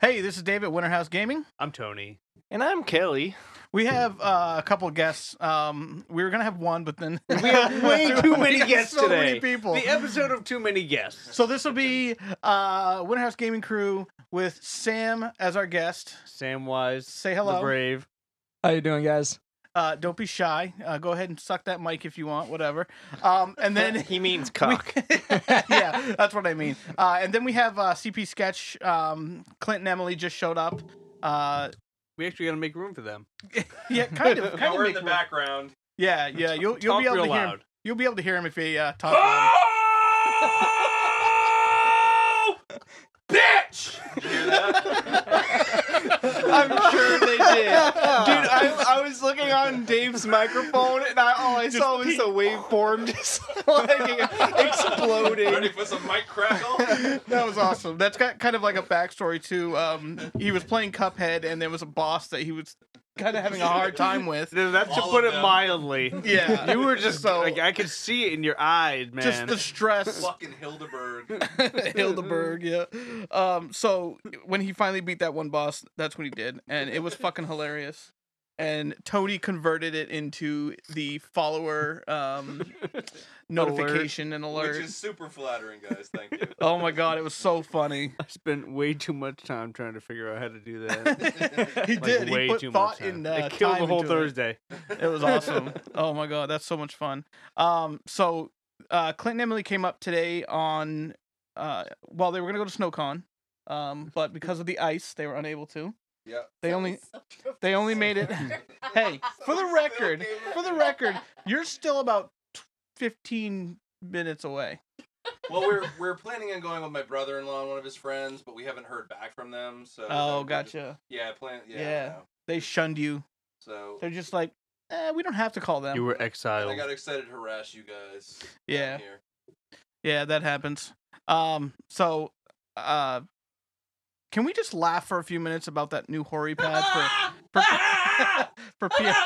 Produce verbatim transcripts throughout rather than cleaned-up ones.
Hey, this is David, Winterhouse Gaming. I'm Tony. And I'm Kelly. We have uh, a couple of guests. Um, we were going to have one, but then... We have way too many guests so today. many people. The episode of too many guests. So this will be uh, Winterhouse Gaming Crew with Sam as our guest. Samwise. Say hello. The Brave. How you doing, guys? Uh, don't be shy. Uh, go ahead and suck that mic if you want, whatever. Um, and then He means cock. we- yeah, that's what I mean. Uh, and then we have uh, C P Sketch. Um, Clint and Emily just showed up. Uh, We actually got to make room for them. yeah, kind of. Kind Now of we're in make the room. background. Yeah, yeah. You'll you'll Talk be able real to hear him. loud. You'll be able to hear him if he uh, talks. loud. Oh! Bitch! Did you hear that? I'm sure they did. Dude, I, I was looking on Dave's microphone, and I, all I saw was a waveform just like exploding. Ready for some mic crackle? That was awesome. That's got kind of like a backstory too. Um, he was playing Cuphead, and there was a boss that he was kind of having a hard time with. That's to All put of it them. mildly. Yeah, You were just So- like, I could see it in your eyes, man. just the stress. Fucking Hildeberg. Hildeberg, yeah. Um, so when he finally beat that one boss, that's what he did, and it was fucking hilarious. And Tony converted it into the follower um, notification and alert. Which is super flattering, guys. Thank you. Oh my god, it was so funny. I spent way too much time trying to figure out how to do that. He Like, did. way He put too thought much time. in. Uh, it killed the time whole into it. Thursday. It was awesome. Oh my god, that's so much fun. Um, so uh, Clint and Emily came up today on. Uh, well, they were gonna go to SnowCon, um, but because of the ice, they were unable to. Yeah. They only they only made it. Hey, for the record, for the record, you're still about fifteen minutes away. Well, we're we're planning on going with my brother-in-law and one of his friends, but we haven't heard back from them. So Oh, we're just- gotcha. Yeah, plan. Yeah. Yeah. I know. They shunned you. So They're just like, eh, we don't have to call them. You were and exiled. I got excited to harass you guys. down Yeah. Here. Yeah, that happens. Um, so, uh, can we just laugh for a few minutes about that new Hori pad for for, for P S?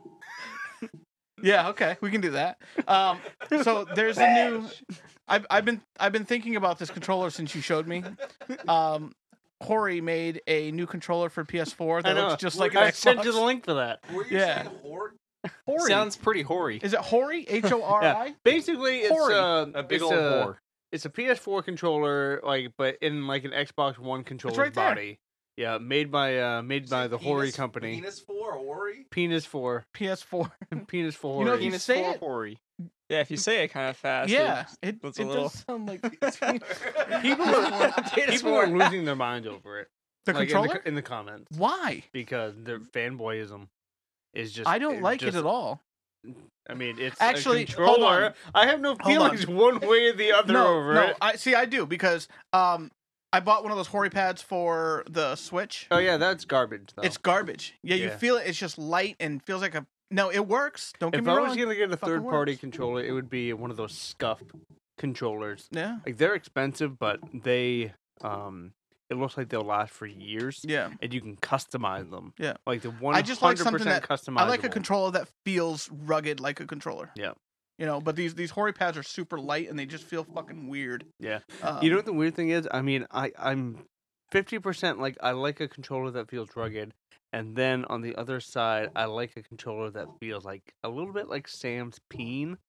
Yeah, okay, we can do that. Um, so there's a new. I've I've been I've been thinking about this controller since you showed me. Um, Hori made a new controller for P S four I that know. looks just like an I sent Xbox. you the link for that. Were you Yeah. saying horde? Hori. Sounds pretty hoary. Is it Hori? H O R I? Basically, it's Hori. uh, A big it's old a, whore. It's a P S four controller, like, but in like an Xbox One controller's right there. body. Yeah, made by uh, made by Say the Hori penis- company. Penis for Hori? Penis for P S four. penis for You know, Hori. you Penis say for it- hoary. Yeah, if you say it kind of fast. Yeah, it, it it's a does little- sound like People are Penis people are for- losing their minds over it. the like, controller. in the, in the comments Why? because their fanboyism is just. I don't like just, it at all. I mean, it's Actually, a hold controller. on. I have no Hold feelings one way or the other no, over no. it. I see. I do because um, I bought one of those Hori pads for the Switch. Oh yeah, that's garbage though. It's garbage. Yeah, you Yeah. feel it. It's just light and feels like a. No, it works. Don't get If me I wrong. was gonna get a fucking third party works. controller, it would be one of those scuff controllers. Yeah. Like they're expensive, but they um, it looks like they'll last for years, Yeah. and you can customize them. Yeah. like the one I just like hundred something percent that customizable. I like a controller that feels rugged like a controller. Yeah. You know, but these these Hori pads are super light and they just feel fucking weird. Yeah. Um, You know what the weird thing is? I mean, I I'm fifty percent like I like a controller that feels rugged, and then on the other side, I like a controller that feels like a little bit like Sam's peen.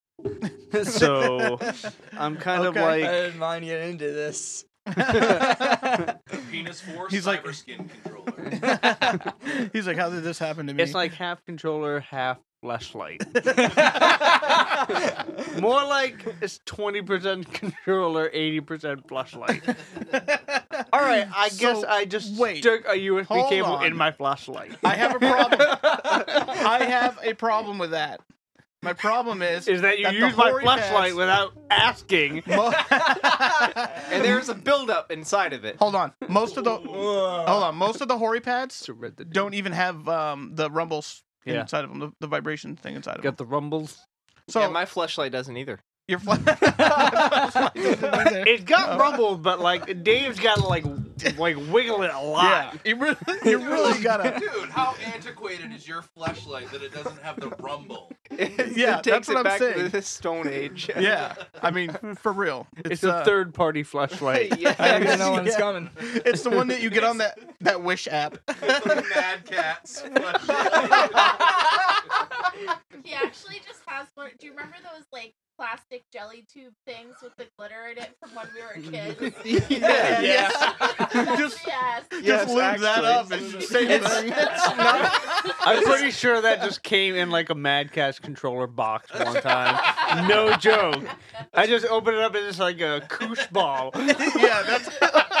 So I'm kind of Okay. like didn't mind getting into this. Penis for He's like- cyber skin controller. He's like, how did this happen to me? it's like half controller, half fleshlight. More like it's twenty percent controller, eighty percent flashlight. All right, I guess So, I just wait. stuck a U S B Hold cable on. in my flashlight. I have a problem. I have a problem with that. My problem is Is that you that the use my Hori flashlight pads- without asking? Mo- And there's a buildup inside of it. hold on. Most of the hold on. Most of the Hori pads To read the dude. don't even have um, the rumbles Yeah. inside of them, the, the vibration thing inside of them. Got the rumbles. So yeah, my fleshlight doesn't either. your fla- It's got Oh. rumbles, but like Dave's got like like wiggle it a lot. Yeah, you really, you really gotta. Dude, how antiquated is your fleshlight that it doesn't have the rumble? It, Yeah, it takes that's what it I'm back saying. to the Stone Age. Yeah, I mean, for real. It's, It's, a uh, third-party flashlight. Yeah. I don't even know when it's Yeah. coming. It's the one that you get on that that Wish app. It's like Mad Cat's fleshlight. He actually just has one. Do you remember those like plastic jelly tube things with the glitter in it from when we were kids? Yeah, Yeah. Just- yes. Just Yes, lube that actually. up and same thing. I'm pretty sure that just came in like a Mad Catz controller box one time. No joke. I just opened it up and it's like a koosh ball. Yeah, that's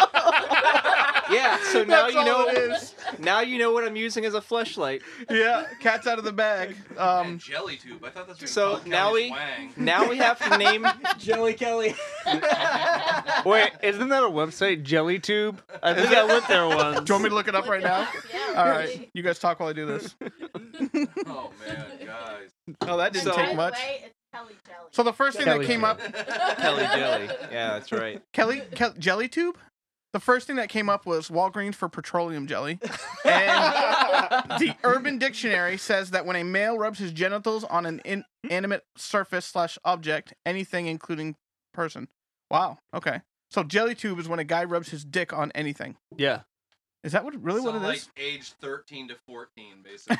Yeah, so now that's you all know. it is. Now you know what I'm using as a fleshlight. Yeah, cat's out of the bag. And Um, jelly tube. I thought that's what So, you called now Kelly we- Swang. Now we have to name. Jelly Kelly. Wait, isn't that a website? JellyTube? I think I went there once. do you want me to look it up right now? Yeah. All right, you guys talk while I do this. Oh man, guys. Oh, that didn't So- take By the much. way, it's Kelly Jelly. So the first thing Kelly that came Jelly. up, Kelly Jelly. Yeah, that's right. Kelly Kel- Jelly Tube. The first thing that came up was Walgreens for petroleum jelly, and the Urban Dictionary says that when a male rubs his genitals on an inanimate surface slash object, anything including person. Wow. Okay. So jelly tube is when a guy rubs his dick on anything. Yeah. Is that what really so what it like is? age thirteen to fourteen, basically.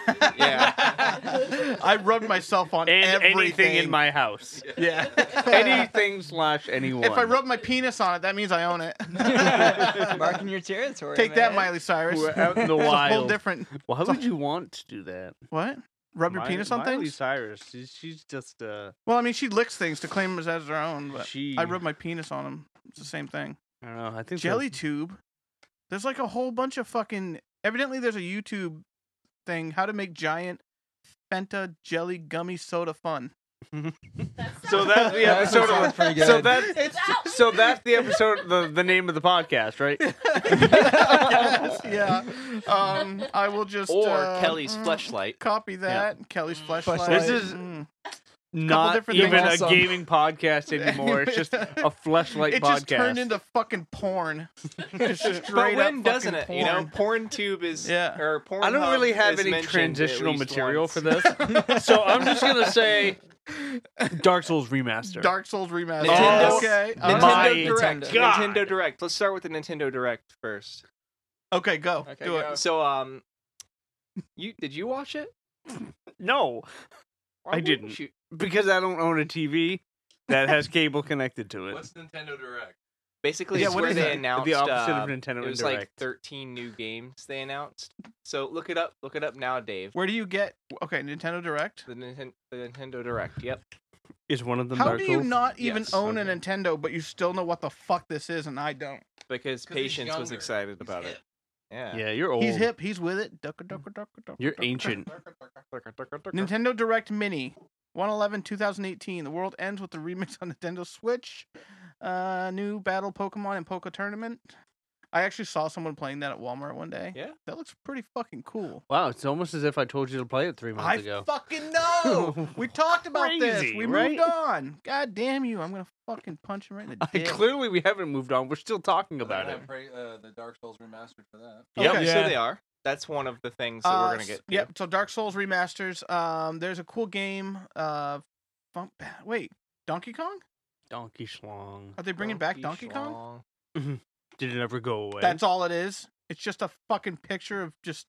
Yeah. I rubbed myself on And everything anything in my house. yeah. Anything slash anyone. If I rub my penis on it, that means I own it. Marking your territory. Take that, man. Miley Cyrus. We're out in the It's a whole wild. different. Why would you want to do that? What? Rub your Mi- penis on Miley things? Cyrus, she's, she's just uh, Well, I mean, she licks things to claim them as her own, but she. I rub my penis on them. It's the same thing. I don't know. I think Jelly tube. There's like a whole bunch of fucking. Evidently, there's a YouTube thing how to make giant Fanta jelly gummy soda fun. So that's the That episode. sounds Of, pretty good. so that It's so that's the episode. The the name of the podcast, right? Yes, yeah. Um, I will just Or uh, Kelly's mm, fleshlight. Copy that. Kelly's flashlight. Fleshlight. This is Mm. Not different even things. a gaming podcast anymore. It's just a fleshlight It podcast. just turned into fucking porn. Just But straight up when doesn't it? fucking You know, porn. PornTube is. Yeah. Or Pornhub I don't really have is any mentioned transitional at least material once. for this, so I'm just gonna say Dark Souls remaster. Dark Souls remaster. Nintendo- okay. Nintendo alright. My Direct. God. Nintendo Direct. Let's start with the Nintendo Direct first. Okay, go. Okay, Do go. it. So, um, you did you watch it? No, Why I wouldn't didn't. you? because I don't own a T V that has cable connected to it. What's Nintendo Direct? Basically, Yeah, it's what where is they that? announced The opposite of uh, Nintendo It was Indirect. like thirteen new games they announced. So look it up. Look it up now, Dave. Where do you get? Okay, Nintendo Direct. The Nintendo, the Nintendo Direct. Yep. Is one of them How Dark do Souls? you not even Yes. own Okay. a Nintendo, but you still know what the fuck this is, and I don't? Because 'Cause he's Patience was younger. excited He's about hip. it. Yeah. Yeah, you're old. He's hip. He's with it. Ducka, ducka, ducka, ducka, You're ducka. ancient. Nintendo Direct Mini, one eleven twenty eighteen. The world ends with the remix on Nintendo Switch. Uh, new Battle Pokemon and Poke Tournament. I actually saw someone playing that at Walmart one day. Yeah. That looks pretty fucking cool. Wow, it's almost as if I told you to play it three months I ago. fucking know. We talked about this. Crazy, We right? moved on. God damn you! I'm gonna fucking punch him right in the I, dick. clearly, we haven't moved on. We're still talking about They're it. gonna have pra- uh, the Dark Souls remastered for that. Yep. Okay. So Yeah. they are. That's one of the things that Uh, we're gonna get. s- to. Yep. So Dark Souls remasters. Um, there's a cool game. Uh, fun- wait, Donkey Kong? Donkey Schlong. Are they bringing back Donkey Kong? Schlong. Did it ever go away? That's all it is. It's just a fucking picture of just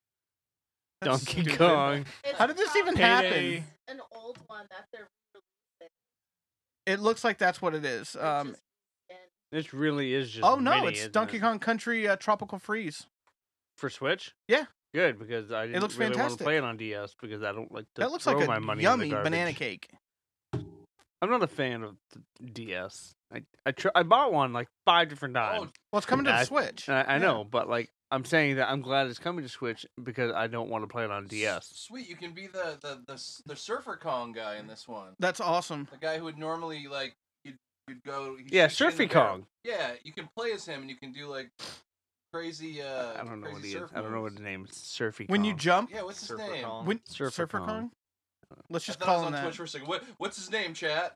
That's Donkey stupid. Kong. It's How did this even probably happen? An old one that they're releasing. It looks like that's what it is. It's Um, just in- This really is just. oh no, mini, it's isn't Donkey it? Kong Country uh, Tropical Freeze. For Switch? Yeah. Good, because I didn't looks really want to fantastic. play it on D S because I don't like to That looks throw like my a money yummy in the garbage. banana cake. I'm not a fan of the D S. I I, tr- I bought one like five different times. Well, it's coming to the I- Switch. I, I Yeah. know, but like I'm saying that I'm glad it's coming to Switch because I don't want to play it on D S. Sweet, you can be the the the, s- the Surfer Kong guy in this one. That's awesome. The guy who would normally like you'd, you'd go. he'd Yeah, shoot you in the Surfy barrel. Kong. Yeah, you can play as him, and you can do like crazy. Uh, I don't know what crazy he is. surf I don't know what moves. the name is. Surfy When you Kong. jump, Yeah, what's his Surfer name? Kong. when Surfer Surfer Kong. Kong. Let's I just thought call I was him on that. Twitch for a second. What, what's his name, chat?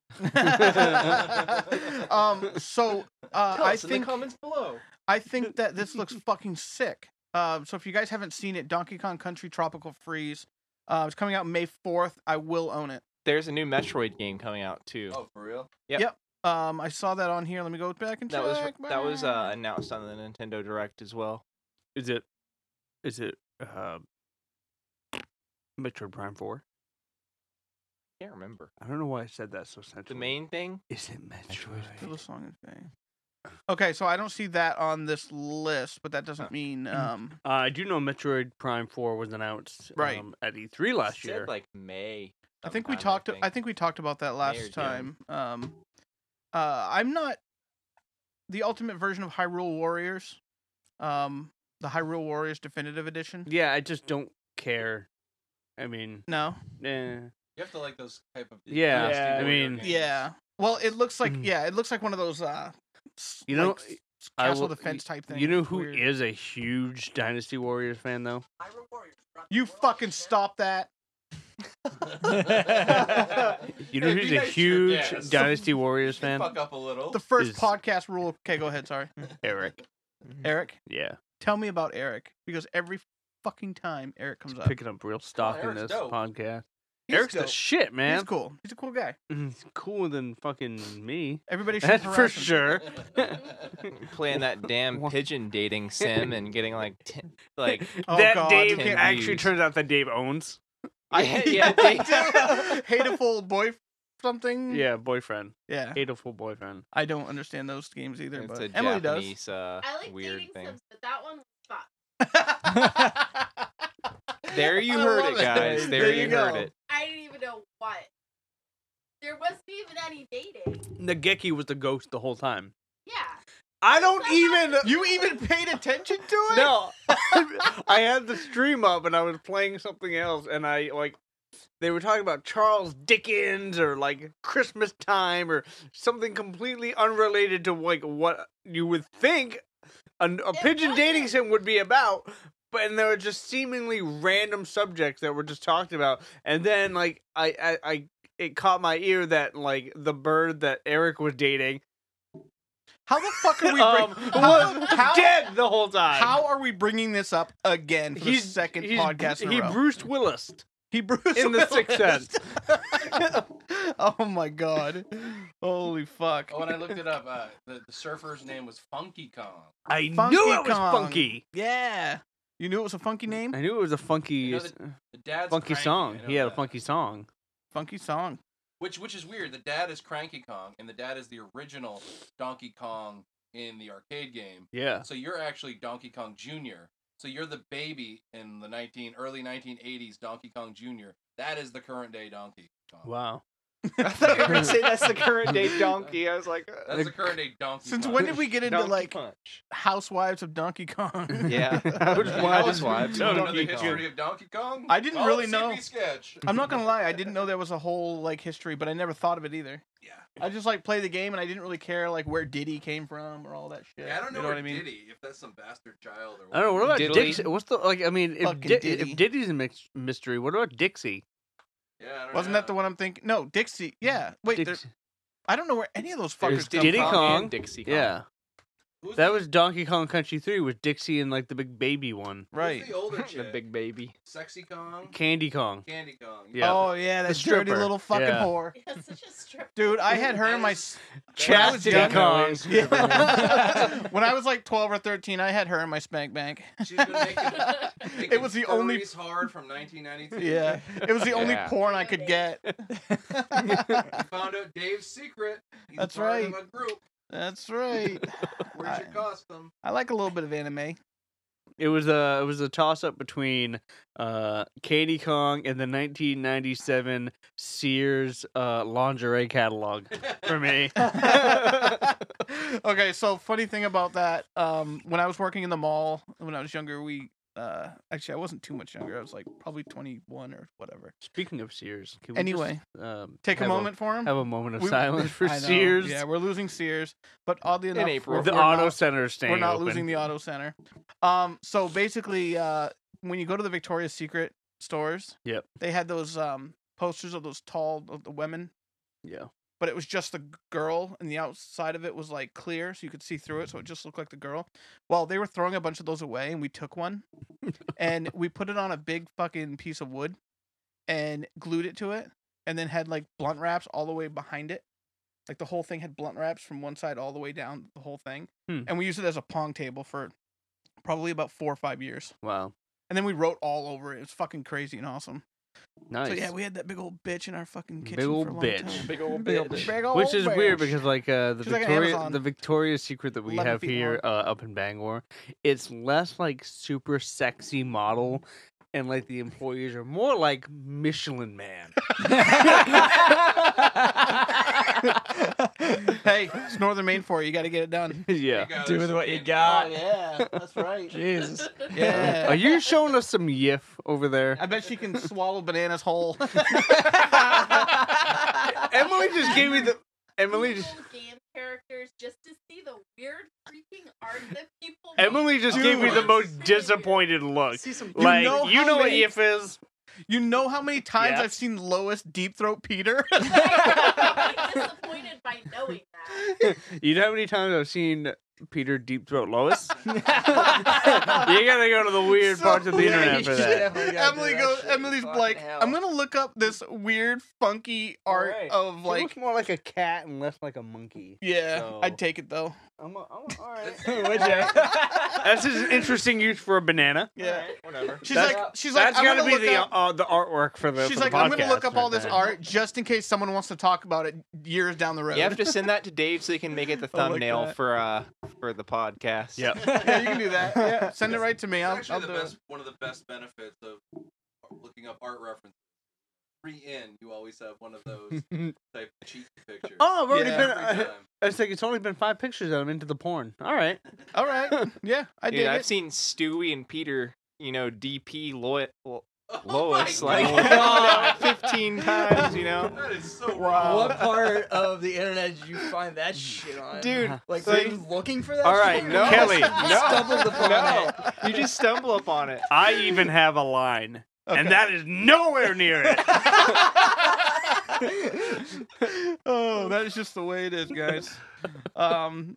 um. So uh, Tell I us in think the comments below. I think that this looks fucking sick. Uh, so if you guys haven't seen it, Donkey Kong Country Tropical Freeze, uh, it's coming out May fourth. I will own it. There's a new Metroid game coming out too. Oh, for real? Yep. Um, I saw that on here. Let me go back and that was check. that was uh, announced on the Nintendo Direct as well. Is it? Is it? Uh, Metroid Prime Four. Can't remember. I don't know why I said that so sensually. The main thing. Is it Metroid? Feel the song and fame. Okay, so I don't see that on this list, but that doesn't mean um. Uh, I do know Metroid Prime Four was announced Right. um, at E three last Said, year. like May. I think we sometime, talked. I think. I think we talked about that May or last June. time. Um, uh, I'm not the ultimate version of Hyrule Warriors. Um, the Hyrule Warriors Definitive Edition. Yeah, I just don't care. I mean, No. eh. You have to like those type of. Yeah, Dynasty I Warrior mean- games. Yeah. Well, it looks like Mm. yeah, it looks like one of those uh, s- You know, like, s- I castle will- defense type thing. You know It's who weird. is a huge Dynasty Warriors fan though? You fucking stop that. You know Hey, who's be a nice to your huge guests. Dynasty Warriors fan? Fuck up a little. The first Is- podcast rule. Okay, go ahead. Sorry, Eric. Eric. Yeah, Tell me about Eric because every fucking time Eric comes up, picking up real stock in Eric's this dope. podcast. he's Eric's dope. the shit, man. He's cool. He's a cool guy. He's cooler than fucking me. Everybody should That's harass for him. sure. Playing that damn Wha- pigeon dating sim and getting like t- like Oh, that God, Dave ten actually views. turns out that Dave owns. I Yeah, hate yeah, yeah, hateful boy something. Yeah, boyfriend. Yeah. Hateful boyfriend. I don't understand those games either, it's but a Emily Japanese uh, I like weird dating thing. sims, but that one was fun. does. There you I heard love it, it. guys. There, There you, you heard go. it. I didn't even know what. There wasn't even any dating. Nageki was the ghost the whole time. Yeah. I don't even. You even paid attention to it? No, I had the stream up and I was playing something else, and I like they were talking about Charles Dickens or like Christmas time or something completely unrelated to like what you would think a, a It pigeon dating wasn't. sim would be about. But and there were just seemingly random subjects that were just talked about, and then like I I, I it caught my ear that like the bird that Eric was dating How the fuck are we um, bring- was how, how, dead the whole time. how are we bringing this up again for the second he's, podcast in he a row? Bruce Willis. He Bruce in The Sixth Willis. Sense. Oh my god. Holy fuck. Oh, when I looked it up, uh, the, the surfer's name was Funky Kong. I Funky knew it was Kong. funky. Yeah. You knew it was a funky name? I knew it was a funky, You know the The dad's funky cranky, song. I know He had a that. funky song. Funky song. Which which is weird. The dad is Cranky Kong, and the dad is the original Donkey Kong in the arcade game. Yeah. So you're actually Donkey Kong Junior So you're the baby in the nineteen early nineteen eighties Donkey Kong Junior That is the current day Donkey Kong. Wow. I thought you were gonna say that's the current day donkey. I was like, uh, That's the current day Donkey Since Kong. when did we get into Donkey like Punch. Housewives of Donkey Kong? Yeah. Housewives You of wanna know Donkey the Kong. history of Donkey Kong? I didn't Call really it know. C P Sketch. I'm not gonna lie, I didn't know there was a whole like history, but I never thought of it either. Yeah. I just like play the game and I didn't really care like where Diddy came from or all that shit. Yeah, I don't know, you know where what I mean? Diddy, if that's some bastard child or I don't know. What about Diddley? Dixie? What's the like? I mean, if, Fucking Di- Diddy. if Diddy's a mix- mystery, what about Dixie? Yeah, I don't Wasn't know. that the one I'm thinking? No, Dixie. Yeah. Wait, there- Dixie. I don't know where any of those There's fuckers come Diddy from. Kong. and Dixie Kong. Yeah, Who's that the, was Donkey Kong Country three with Dixie and like the big baby one, who's Right. the older The chick? big baby. Sexy Kong? Candy Kong. Candy Kong. Yeah. Oh yeah, that The dirty stripper. little fucking Yeah. whore. It's such a strip. Dude, I had her in my. That s- is- when I was Chastity young- Kong. Yeah. When I was like twelve or thirteen, I had her in my spank bank. She's been making, making It was the only- furries hard from nineteen ninety-two. Yeah, it was the only Yeah. porn I could get. I found out Dave's secret. He's That's part right. Of a group. That's right. Where's your I- costume? I like a little bit of anime. It was a it was a toss up between uh, Candy Kong and the nineteen ninety-seven Sears uh, lingerie catalog for me. Okay, so funny thing about that, um, when I was working in the mall when I was younger, we uh, actually I wasn't too much younger. I was like probably twenty-one or whatever. Speaking of Sears, can we Anyway, just, um, Take a have moment for him. have a moment of We- silence for I know, Sears. Yeah, we're losing Sears, but oddly enough, April. we're, the we're auto not- center is staying we're not open. losing the auto center. Um, so basically, uh, when you go to the Victoria's Secret stores, Yep. they had those um posters of those tall of the women, Yeah. but it was just the g- girl, and the outside of it was like clear, so you could see through it, so it just looked like the girl. Well, they were throwing a bunch of those away, and we took one, and we put it on a big fucking piece of wood, and glued it to it, and then had like blunt wraps all the way behind it. Like the whole thing had blunt wraps from one side all the way down the whole thing, Hmm. and we used it as a pong table for probably about four or five years. Wow. And then we wrote all over it. It was fucking crazy and awesome. Nice. So yeah, we had that big old bitch in our fucking kitchen Big old for a long bitch. time. Big old Big old bitch. Big old Which is weird bitch. because like uh, the She's like an Victoria Amazon. the Victoria's Secret that we eleven have feet here uh, up in Bangor, it's less like super sexy model, and like the employees are more like Michelin Man. Hey, it's Northern Maine for you. You got to get it done. Yeah. Do with what you got. yeah, that's right. Jesus. Yeah. Are you showing us some yiff over there? I bet she can swallow bananas whole. Emily just gave me the Emily just Google game characters just to see the weird freaking art that people. Emily just Dude. gave me the most disappointed look. See some You Like know you how know what many- yiff is? You know how many times Yeah. I've seen Lois deep throat Peter? I'm disappointed by knowing that. You know how many times I've seen Peter deep throat Lois? You gotta go to the weird So parts of the weird. internet for that. Emily goes. Emily's like, I'm gonna look up this weird, funky art Alright. of She like. looks more like a cat and less like a monkey. Yeah, So- I'd take it though. I'm, a, I'm a, all right. Would ya? That's just an interesting use for a banana. Yeah. Whatever. She's That's- like, she's like, That's I'm gotta gonna be look the up. uh, the artwork for the. She's for like, the I'm gonna look podcast up all right this there. art just in case someone wants to talk about it years down the road. You have to send that to Dave so he can make it the I like thumbnail that. for uh for the podcast. Yep. Yeah, you can do that. Yeah, send it right to me. It's I'll, actually I'll the do best, it. one of the best benefits of looking up art references. Free in, you always have one of those type of cheat pictures. Oh, I've already Yeah. been. Every Uh, time. it's like it's only been five pictures that I'm into the porn. All right. All right. Yeah, I Dude, did I've it. seen Stewie and Peter, you know, D P Lo- Lo- Oh Lois my like God. fifteen times, you know. That is so Wow. What part of the internet did you find that shit on? Dude, Like, like- were you looking for that All shit? right, or no. you Kelly, just no. stumbled upon No, it? you just stumble upon it. I even have a line, Okay. and that is nowhere near it. Oh, that is just the way it is, guys. Um,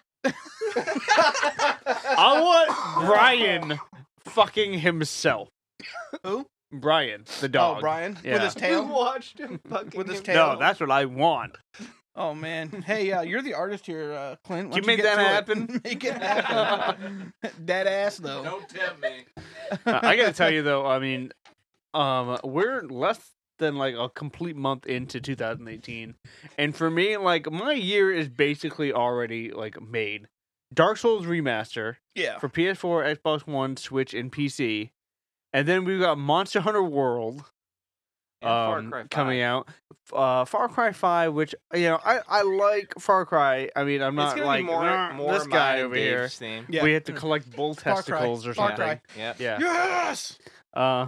I want Brian fucking himself. Who? Brian, the dog. oh, Brian with Yeah. his We tail. watched him fucking With his him. tail. No, that's what I want. Oh man. Hey, uh, you're the artist here, uh, Clint. Why You don't make get that to it? happen? Make it happen. Dead ass though. Don't tempt me. Uh, I gotta tell you though, I mean, um, we're less than like a complete month into two thousand eighteen, and for me, like my year is basically already like made. Dark Souls remaster Yeah. for P S four, Xbox One, Switch, and P C, and then we've got Monster Hunter World And Far um, Cry five. coming out. Uh, Far Cry Five, which you know, I, I like Far Cry. I mean, I'm It's not gonna like be more, "Nah, more this guy mine over Dave's here. theme. Yeah. We have to collect bull Far Cry. testicles or Far something. Cry. Yep. Yeah. Yes. Uh,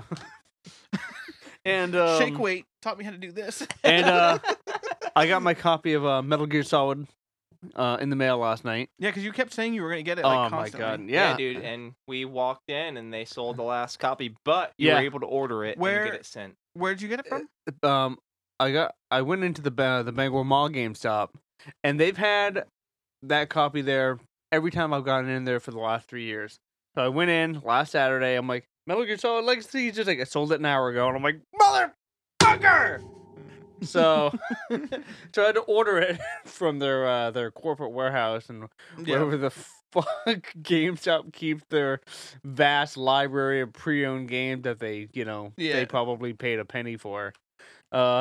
and um, Shake weight taught me how to do this. And uh, I got my copy of uh, Metal Gear Solid uh, in the mail last night. Yeah, because you kept saying you were gonna get it. Like, oh my constantly. god! Yeah. Yeah, dude. And we walked in and they sold the last copy, but you Yeah. were able to order it Where- and get it sent. Where'd you get it from? Um, I got I went into the Ba- the Bangor Mall GameStop, and they've had that copy there every time I've gotten in there for the last three years. So I went in last Saturday. I'm like, Metal Gear Solid Legacy. Just like I sold it an hour ago, and I'm like, motherfucker. So, so I had to order it from their uh, their corporate warehouse and Yeah. wherever the fuck GameStop keeps their vast library of pre-owned games that they, you know, Yeah. they probably paid a penny for. Uh,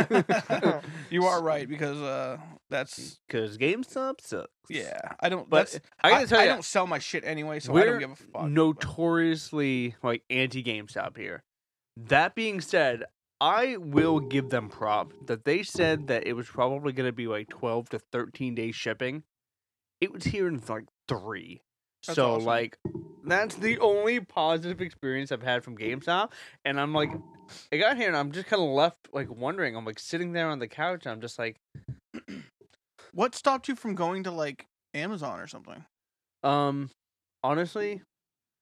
You are right because uh, that's because GameStop sucks. yeah. I don't. But that's, I gotta tell I you, don't sell my shit anyway, so I we're don't give a fuck. notoriously like anti GameStop here. That being said, I will give them prop that they said that it was probably going to be like twelve to thirteen days shipping. It was here in like three. That's so awesome. like that's the only positive experience I've had from GameStop, and I'm like, I got here and I'm just kind of left like wondering. I'm like sitting there on the couch. And I'm just like, What stopped you from going to like Amazon or something? um, honestly,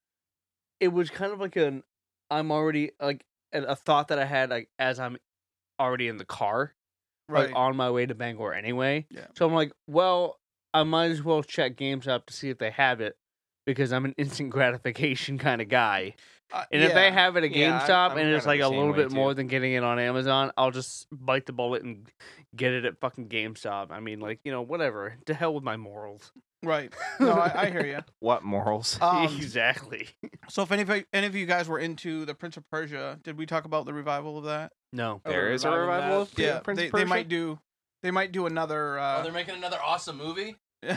it was kind of like an I'm already like a, a thought that I had like as I'm already in the car, Right. like on my way to Bangor anyway. Yeah. So I'm like, well, I might as well check GameStop to see if they have it because I'm an instant gratification kind of guy. Uh, And if they yeah. have it at Yeah, I'm- GameStop I'm and it's kinda like the a same little way, bit more too. than getting it on Amazon, I'll just bite the bullet and get it at fucking GameStop. I mean, like, you know, whatever. To hell with my morals. Right. No, I, I hear you. What morals? Um, exactly. so if any of, any of you guys were into the Prince of Persia, did we talk about the revival of that? No. Oh, There is a revival of revival that. of Yeah, Prince they, of they Persia? might do. They might do another. Oh, Uh, they're making another awesome movie.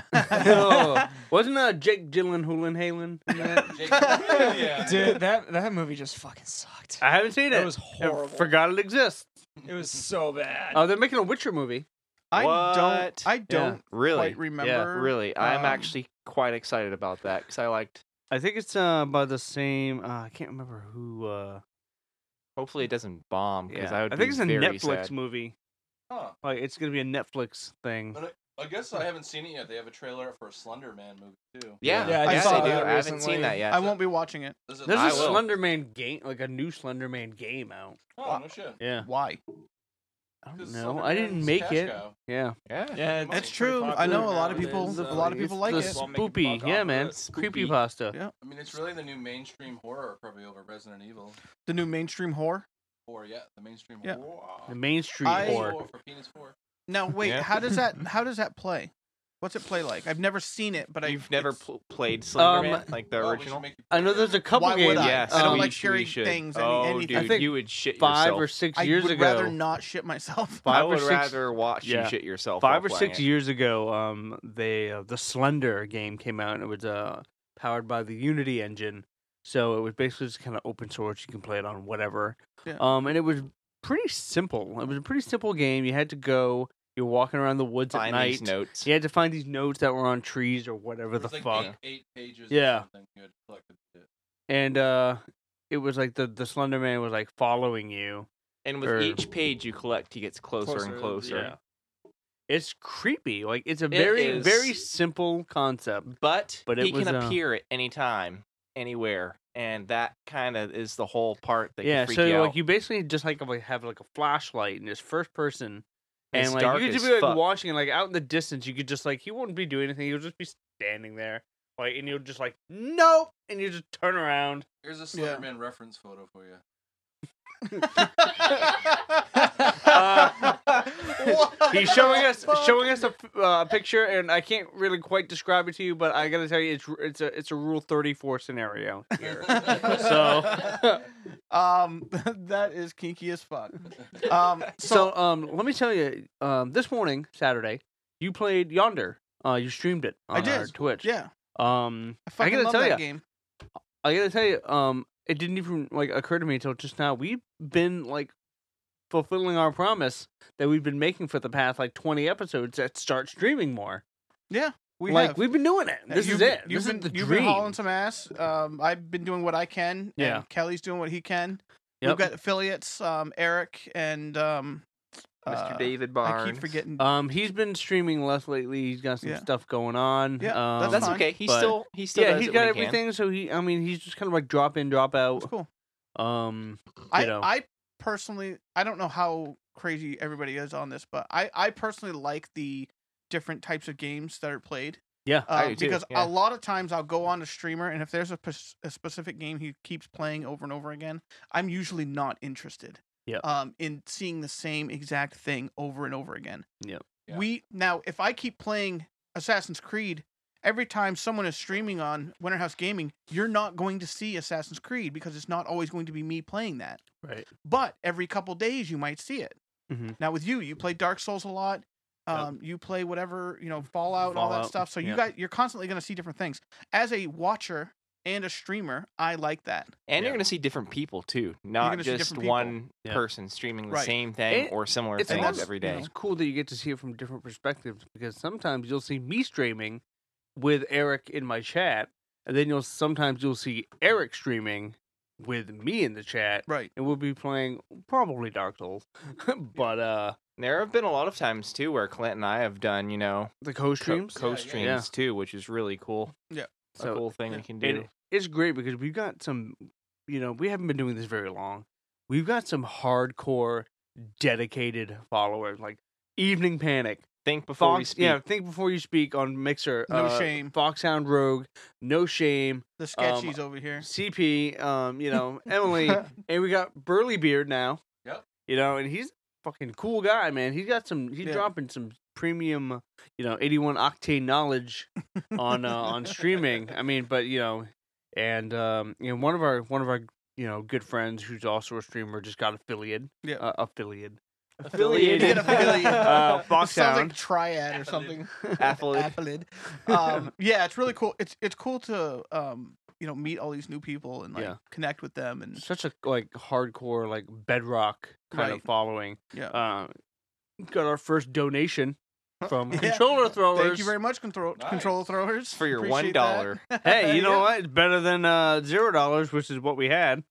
No. Wasn't uh, Jake Gyllenhaal Halen in that? Jake- yeah. Dude, that that movie just fucking sucked. I haven't seen it. It was I horrible. forgot it exists. It was so bad. Oh, they're making a Witcher movie. I What? don't. I don't Really? quite remember. Really, I'm um, actually quite excited about that because I liked. I think it's uh, by the same. Uh, I can't remember who. Uh, Hopefully, it doesn't bomb because yeah. I would I think be it's a very Netflix sad. movie. Huh. Like it's gonna be a Netflix thing. But I, I guess I haven't seen it yet. They have a trailer for a Slender Man movie too. Yeah, Yeah, I yeah, saw they do. that I haven't recently. seen that yet. I won't be watching it. Is it There's I a will. Slender Man game, like a new Slender Man game out. Oh no shit. Yeah. Why? I don't 'Cause know. Slender I didn't Man's make cash it. cow. Yeah. Yeah. Yeah, That's it's true. pretty I know a popular lot of people- nowadays, a uh, lot of people like the it. Well, make a Spoopy. buck Yeah, off man. of it. Creepy pasta. Yeah. I mean, it's really the new mainstream horror, probably over Resident Evil The new mainstream horror. four. Yeah, the mainstream Yeah. horror. The Main Street I- Whore. Four for Penis four. Now wait, Yeah. how does that? How does that play? What's it play like? I've never seen it, but I. You've never it's- pl- played Slender Um, Man, like the Oh, we should original? make you I know play there's it. a couple Why games. would I? Yes, I don't um, like we should- scary we should. things, any- Oh, anything. dude, I think you would shit five yourself. or six I years would ago. rather not shit myself. I five or would six- rather watch yeah. you shit yourself. Five while or playing six it. years ago, um, they uh, the Slender game came out, and it was uh powered by the Unity engine. So it was basically just kind of open source. You can play it on whatever. Yeah. Um, and it was pretty simple. It was a pretty simple game. You had to go. You're walking around the woods Find at these night. notes. You had to find these notes that were on trees or whatever It the was like fuck. Eight, eight pages. Yeah. Or something. You had collected it. And uh, it was like the the Slender Man was like following you. And with or- each page you collect, he gets closer, Closer, and closer. Yeah. It's creepy. Like it's a It very is. very simple concept. But, But it he was, can uh, appear at any time, anywhere, and that kind of is the whole part that Yeah, can freak so you like out. you basically just like like, have like a flashlight and it's first person, and It's like dark you could as just be like fuck. watching, and like out in the distance, you could just like he wouldn't be doing anything. He'll just be standing there, like, and you'll just like nope, and you just turn around. Here's a Slender Yeah. Man reference photo for you. Uh, He's showing us showing us a uh, picture, and I can't really quite describe it to you, but I gotta tell you, it's it's a it's a Rule thirty-four scenario here. So, um, that is kinky as fuck. Um, so um, let me tell you, um, this morning, Saturday, you played Yonder. Uh, you streamed it on I did. our Twitch. yeah, Um, I I fucking gotta love tell that you, game. I gotta tell you, um, it didn't even like occur to me until just now. We've been like fulfilling our promise that we've been making for the past like twenty episodes that start streaming more. Yeah, we like have. we've been doing it. Uh, This you've is been- it. You've This been, is the you've dream. been hauling some ass. Um, I've been doing what I can. Yeah. And Kelly's doing what he can. Yep. We've got affiliates, um, Eric and um, Mister uh, David I Barnes. keep forgetting. Um, he's been streaming less lately. He's got some Yeah. stuff going on. Yeah, um, that's That's fine. okay. He but- still he still yeah, does he's it got when he can. everything. So he, I mean, he's just kind of like drop in, drop out. It's cool. Um, I, you know. I personally, I don't know how crazy everybody is on this, but I, I personally like the different types of games that are played. yeah, I Uh, do too, because yeah. a lot of times I'll go on a streamer, and if there's a, pers- a specific game he keeps playing over and over again, I'm usually not interested. Yep. Um, in seeing the same exact thing over and over again. Yep. Yeah. We now, if I keep playing Assassin's Creed, every time someone is streaming on Winterhouse Gaming, you're not going to see Assassin's Creed because it's not always going to be me playing that. right. But every couple days, you might see it. Mhm. Now with you, you play Dark Souls a lot. Yep. Um, you play whatever, you know, Fallout, and all that Fallout, stuff. So you yeah. guys, you're constantly going to see different things. As a watcher and a streamer, I like that. And Yeah. you're gonna see different people too, not gonna see just different people. one Yeah. person streaming the Right. same thing It- or similar it's things also- every you day. know, It's cool that you get to see it from different perspectives because sometimes you'll see me streaming with Eric in my chat, and then you'll sometimes you'll see Eric streaming with me in the chat, Right. and we'll be playing probably Dark Souls, but uh, There have been a lot of times too where Clint and I have done, you know, the co-streams. co yeah, streams yeah. too, which is really cool. Yeah. a So, cool thing yeah. we can do. And it's great because we've got some, you know, we haven't been doing this very long. We've got some hardcore dedicated followers. Like Evening Panic, Think before we Fox, speak. yeah, Think Before You Speak on Mixer. No uh, Shame. Foxhound Rogue, No Shame, The sketchies over here. C P, um, you know, Emily, and we got Burly Beard now. Yep. You know, and he's a fucking cool guy, man. He's got some. He's Yeah. dropping some premium, you know, eighty-one octane knowledge on uh, on streaming. I mean, but you know, and um, you know, one of our one of our you know good friends who's also a streamer just got affiliate. Yeah. Uh, affiliate. Affiliated. Affiliate. Uh, Sounds Foxhound. like triad or something. Athlete. Athlete. Um, yeah, it's really cool. It's it's cool to um, you know, meet all these new people and like Yeah. connect with them and Such a like hardcore like bedrock kind of Right. following. yeah. Uh, got our first donation from Yeah. controller throwers. Thank you very much, control Nice. control throwers. For your Appreciate one dollar. that. Hey, you know Yeah. what? It's better than uh, zero dollars, which is what we had.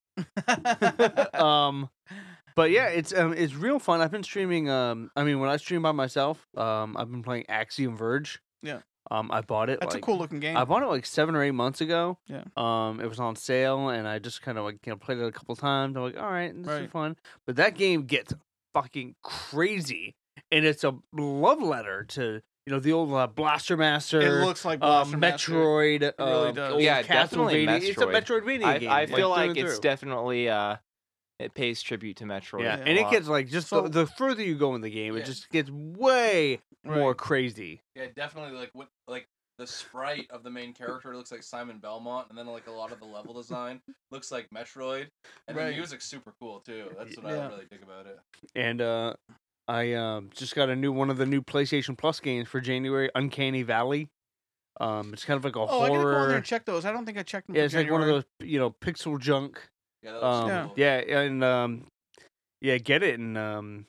um, but yeah, it's um, it's real fun. I've been streaming. Um, I mean, when I stream by myself, um, I've been playing Axiom Verge. Yeah. Um, I bought it. That's like, a cool looking game. I bought it like seven or eight months ago. Yeah. Um, it was on sale, and I just kind of like you know played it a couple times. I'm like, all right, this is Right. fun. But that game gets fucking crazy, and it's a love letter to you know the old uh, Blaster Master. It looks like uh, Blaster Master. Metroid. really uh, does. old Yeah, definitely Castlevania. It's a Metroid. Metroidvania I, game. I feel through like and it's through. definitely uh, it pays tribute to Metroid. Yeah, a and it lot. gets like just So- the, the further you go in the game, Yeah. it just gets way more Right. crazy. Yeah, definitely. Like what, like the sprite of the main character looks like Simon Belmont, and then like a lot of the level design looks like Metroid, and Right. the music's super cool too. That's what Yeah. I really dig about it. And uh, I um, just got a new one of the new PlayStation Plus games for January, Uncanny Valley. Um, it's kind of like a Oh, I gotta go on there horror. and check those. I don't think I checked them. Yeah, for it's like one of January. those you know pixel junk. Yeah, that looks Um, Yeah. cool. yeah, and um, yeah, get it, and um,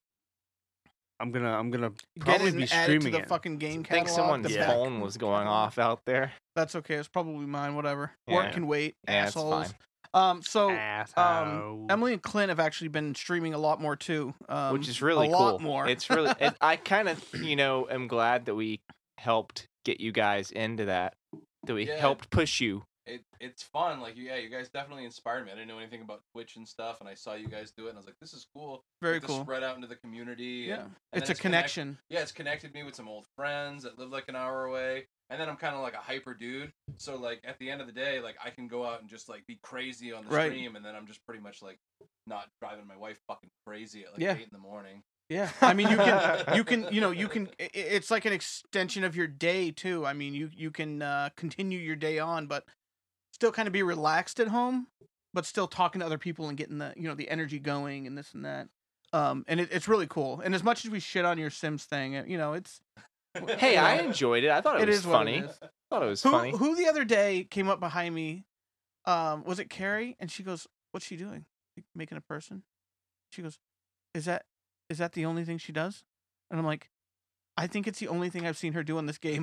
I'm gonna I'm gonna Get probably it be and add it to streaming the it. fucking game I catalog. think someone's the Yeah. back phone was going catalog. off out there. That's okay. It's probably mine. Whatever. Yeah. Work can wait. Yeah, it's assholes. fine. Um. So Asshole. Emily and Clint have actually been streaming a lot more too. Um, Which is really a cool. lot more. It's really. It, I kind of, you know, am glad that we helped get you guys into that. That we Yeah. helped push you. It it's fun. Like yeah, you guys definitely inspired me. I didn't know anything about Twitch and stuff, and I saw you guys do it, and I was like, this is cool. very Like, to cool. Spread out into the community. Yeah. and- and It's then a connect- connection. yeah, it's connected me with some old friends that live like an hour away. And then I'm kind of like a hyper dude. So like at the end of the day, like I can go out and just like be crazy on the Right. stream, and then I'm just pretty much like not driving my wife fucking crazy at like Yeah. eight in the morning. Yeah, I mean, you can, you can, you know, you can. i- i- It's like an extension of your day too. I mean, you you can uh, continue your day on, but still kind of be relaxed at home, but still talking to other people and getting the, you know, the energy going and this and that. Um, and it, it's really cool. And as much as we shit on your Sims thing, uh, you know, it's Hey, you know, I enjoyed it. I thought it, it was is what funny. it is. thought it was Who funny. who the other day came up behind me? Um, was it Carrie? And she goes, "What's she doing? Like, making a person?" She goes, "Is that is that the only thing she does?" And I'm like, "I think it's the only thing I've seen her do in this game."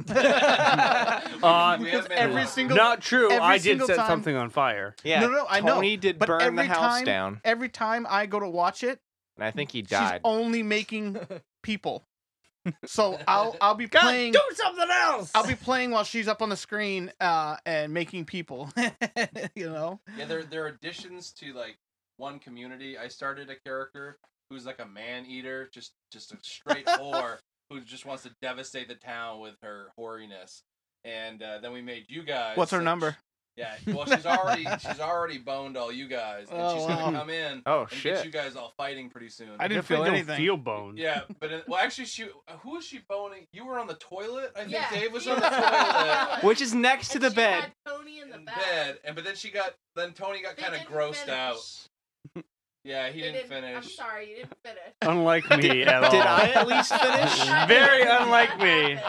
Uh, because made a every lot. single Not true. every I did single set time- something on fire. Yeah, no, no, I know. Tony did but burn the every house time- down, every time I go to watch it, and I think he she's died. only making people. So I'll I'll be God, playing. do something else. I'll be playing while she's up on the screen uh, and making people. You know. Yeah, there there are additions to like one community. I started a character who's like a man eater, just just a straight whore who just wants to devastate the town with her hoariness. And uh, then we made you guys. What's her so number? sh- Yeah, well, she's already she's already boned all you guys, and Oh, she's wow. gonna come in Oh and shit! get you guys all fighting pretty soon. I didn't Definitely feel don't anything. Feel bones. Yeah, but it, well, actually, she who was she boning? You were on the toilet. I think Yeah, Dave was she on the was. toilet. Which is next to And the she bed. had Tony in the in bed. bed, and but then she got then Tony got They kind of didn't grossed finish. out. Yeah, he They didn't, I'm finish. sorry, you didn't finish. Unlike me at all. Did I at least finish? Very unlike me.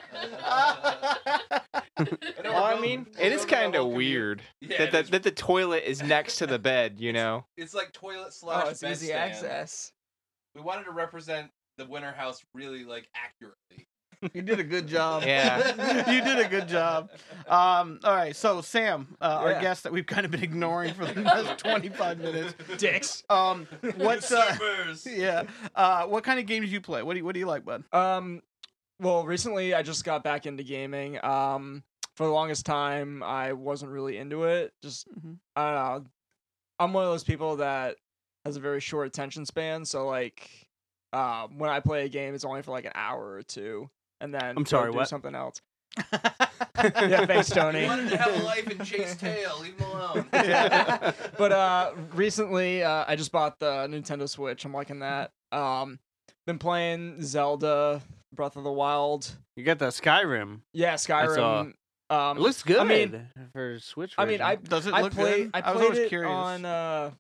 Well, I mean, it is kind of weird Yeah, that it the, is. that the toilet is next to the bed. You know. It's like toilet slash Oh, it's bed easy stand. access. We wanted to represent the Winter House really like accurately. You did a good job. Yeah. You did a good job. Um, all right, so Sam, uh, our Yeah. guest that we've kind of been ignoring for the last twenty-five minutes. Dicks. Um, what's uh, Consumers. yeah? Uh, what kind of games do you play? What do you What do you like, bud? Um, well, recently I just got back into gaming. Um, for the longest time I wasn't really into it. Just Mhm. I don't know. I'm one of those people that has a very short attention span. So like uh, when I play a game, it's only for like an hour or two, and then I'm go sorry, do what? something else. Yeah, thanks, Tony. He wanted to have a life and chase tail. Leave him alone. Yeah. But uh, recently, uh, I just bought the Nintendo Switch. I'm liking that. Um, been playing Zelda, Breath of the Wild. You got that Skyrim. Yeah, Skyrim. Um, It looks good. I mean, for Switch. I mean, I version. Does it I look played. good? I I was played always it curious. on uh,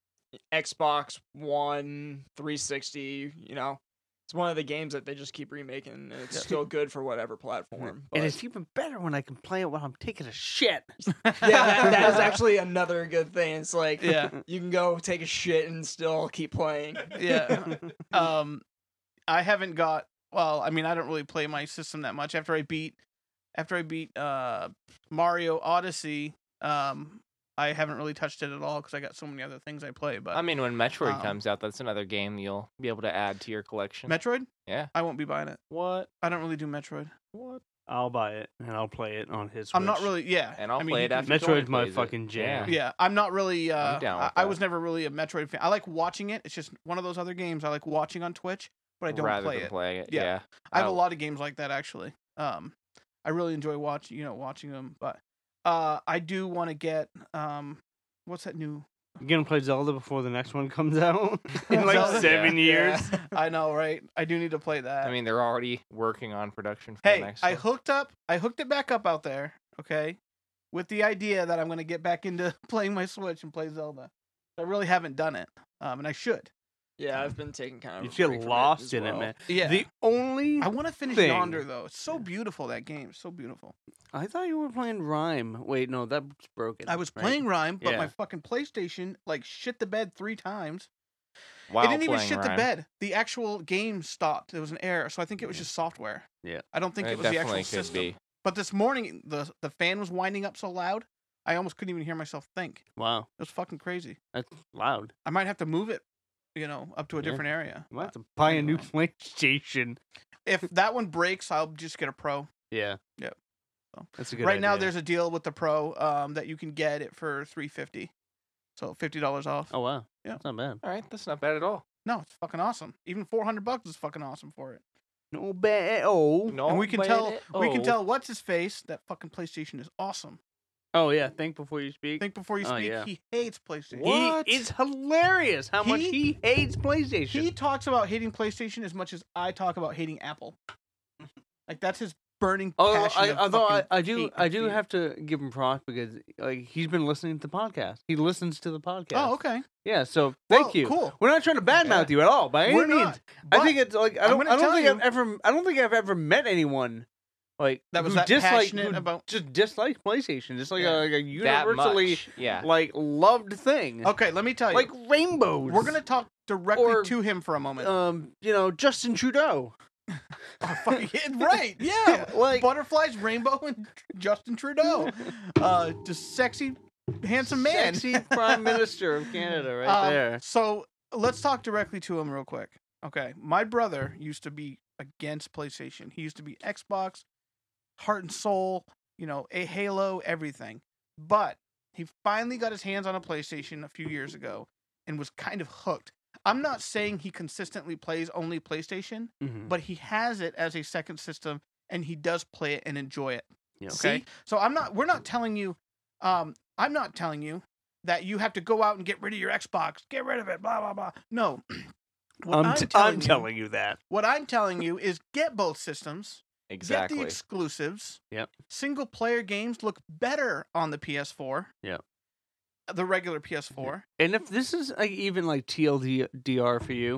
Xbox One, three sixty. You know, it's one of the games that they just keep remaking, and it's Yeah. still good for whatever platform. But and it's even better when I can play it while I'm taking a shit. yeah, that, that is actually another good thing. It's like Yeah. you can go take a shit and still keep playing. Yeah. Um, I haven't got. Well, I mean, I don't really play my system that much. After I beat, after I beat uh, Mario Odyssey, um, I haven't really touched it at all because I got so many other things I play. But I mean, when Metroid um, comes out, that's another game you'll be able to add to your collection. Metroid, yeah. I won't be buying it. What? I don't really do Metroid. What? I'll buy it and I'll play it on his. Switch. I'm not really. Yeah, And I'll I mean, play you it can- after Tony Metroid's my plays it. fucking jam. Yeah, I'm not really. Uh, I'm down I, with I that. was never really a Metroid fan. I like watching it. It's just one of those other games I like watching on Twitch, but I don't Rather play than it. playing it. Yeah. Yeah. I have a I'll- lot of games like that actually. Um, I really enjoy watching, you know, watching them. But uh, I do want to get um, what's that new? You gonna play Zelda before the next one comes out in like Zelda? seven Yeah. years? I know, right? I do need to play that. I mean, they're already working on production for hey, the next I one. hooked up. I hooked it back up out there. Okay, with the idea that I'm gonna get back into playing my Switch and play Zelda. I really haven't done it, um, and I should. Yeah, I've been taking kind of. You a get break from lost as in it, well. man. Yeah. The only I want to finish thing- Yonder though. It's so beautiful that game. It's so beautiful. I thought you were playing Rhyme. Wait, no, that's broken. I was right? playing Rhyme, but Yeah. my fucking PlayStation like shit the bed three times. While it didn't even playing shit the Rhyme. bed. The actual game stopped. There was an error, so I think it was just software. Yeah. I don't think it, It was the definitely actual could system. be. But this morning, the the fan was winding up so loud, I almost couldn't even hear myself think. Wow, It was fucking crazy. that's loud. I might have to move it, you know, up to a Yeah. different area. You might have But to buy a new anyway. PlayStation. if that one breaks, I'll just get a Pro. Yeah. Yep. So, That's a good right now, idea. there's a deal with the Pro um, that you can get it for three fifty, so fifty dollars off. Oh wow. Yeah. That's not bad. All right, that's not bad at all. No, it's fucking awesome. Even four hundred bucks is fucking awesome for it. No bad. Oh. No, and we can bad tell at we can all. tell what's his face that fucking PlayStation is awesome. Oh yeah. Think before you speak. Think before you Oh, speak. yeah. He hates PlayStation. What? He, it's hilarious how much He- he hates PlayStation. He talks about hating PlayStation as much as I talk about hating Apple. Like that's his burning Although passion. I, of although I, fucking I do hate I and do fear. have to give him props because like he's been listening to the podcast. He listens to the podcast. Oh, okay. Yeah. So thank Well, you. Cool. We're not trying to badmouth you at all by any We're means. not. I But think it's like I I'm don't gonna I don't tell think you- I've ever I don't think I've ever met anyone like That was who that disliked passionate who about- just disliked PlayStation. Just like Yeah. a, like a That universally much. Yeah. like loved thing. Okay, let me tell you. Like rainbows. we're gonna talk directly Or, to him for a moment. um you know Justin Trudeau. oh, fuck, yeah, right? Yeah. Like- butterflies, rainbow, and Justin Trudeau. Uh, just sexy, handsome man. Sexy Prime Minister of Canada right Um, there. So let's talk directly to him real quick. Okay, my brother used to be against PlayStation. He used to be Xbox, heart and soul. You know, a Halo, everything. But he finally got his hands on a PlayStation a few years ago and was kind of hooked. I'm not saying he consistently plays only PlayStation, Mhm. but he has it as a second system and he does play it and enjoy it. Yeah. Okay. So I'm not we're not telling you um I'm not telling you that you have to go out and get rid of your Xbox, get rid of it, blah blah blah. No. What I'm, I'm, t- telling I'm you, telling you that. what I'm telling you is get both systems, Exactly. get the exclusives. Yep. Single player games look better on the P S four. Yep. The regular P S four. And if this is like even like T L D R for you,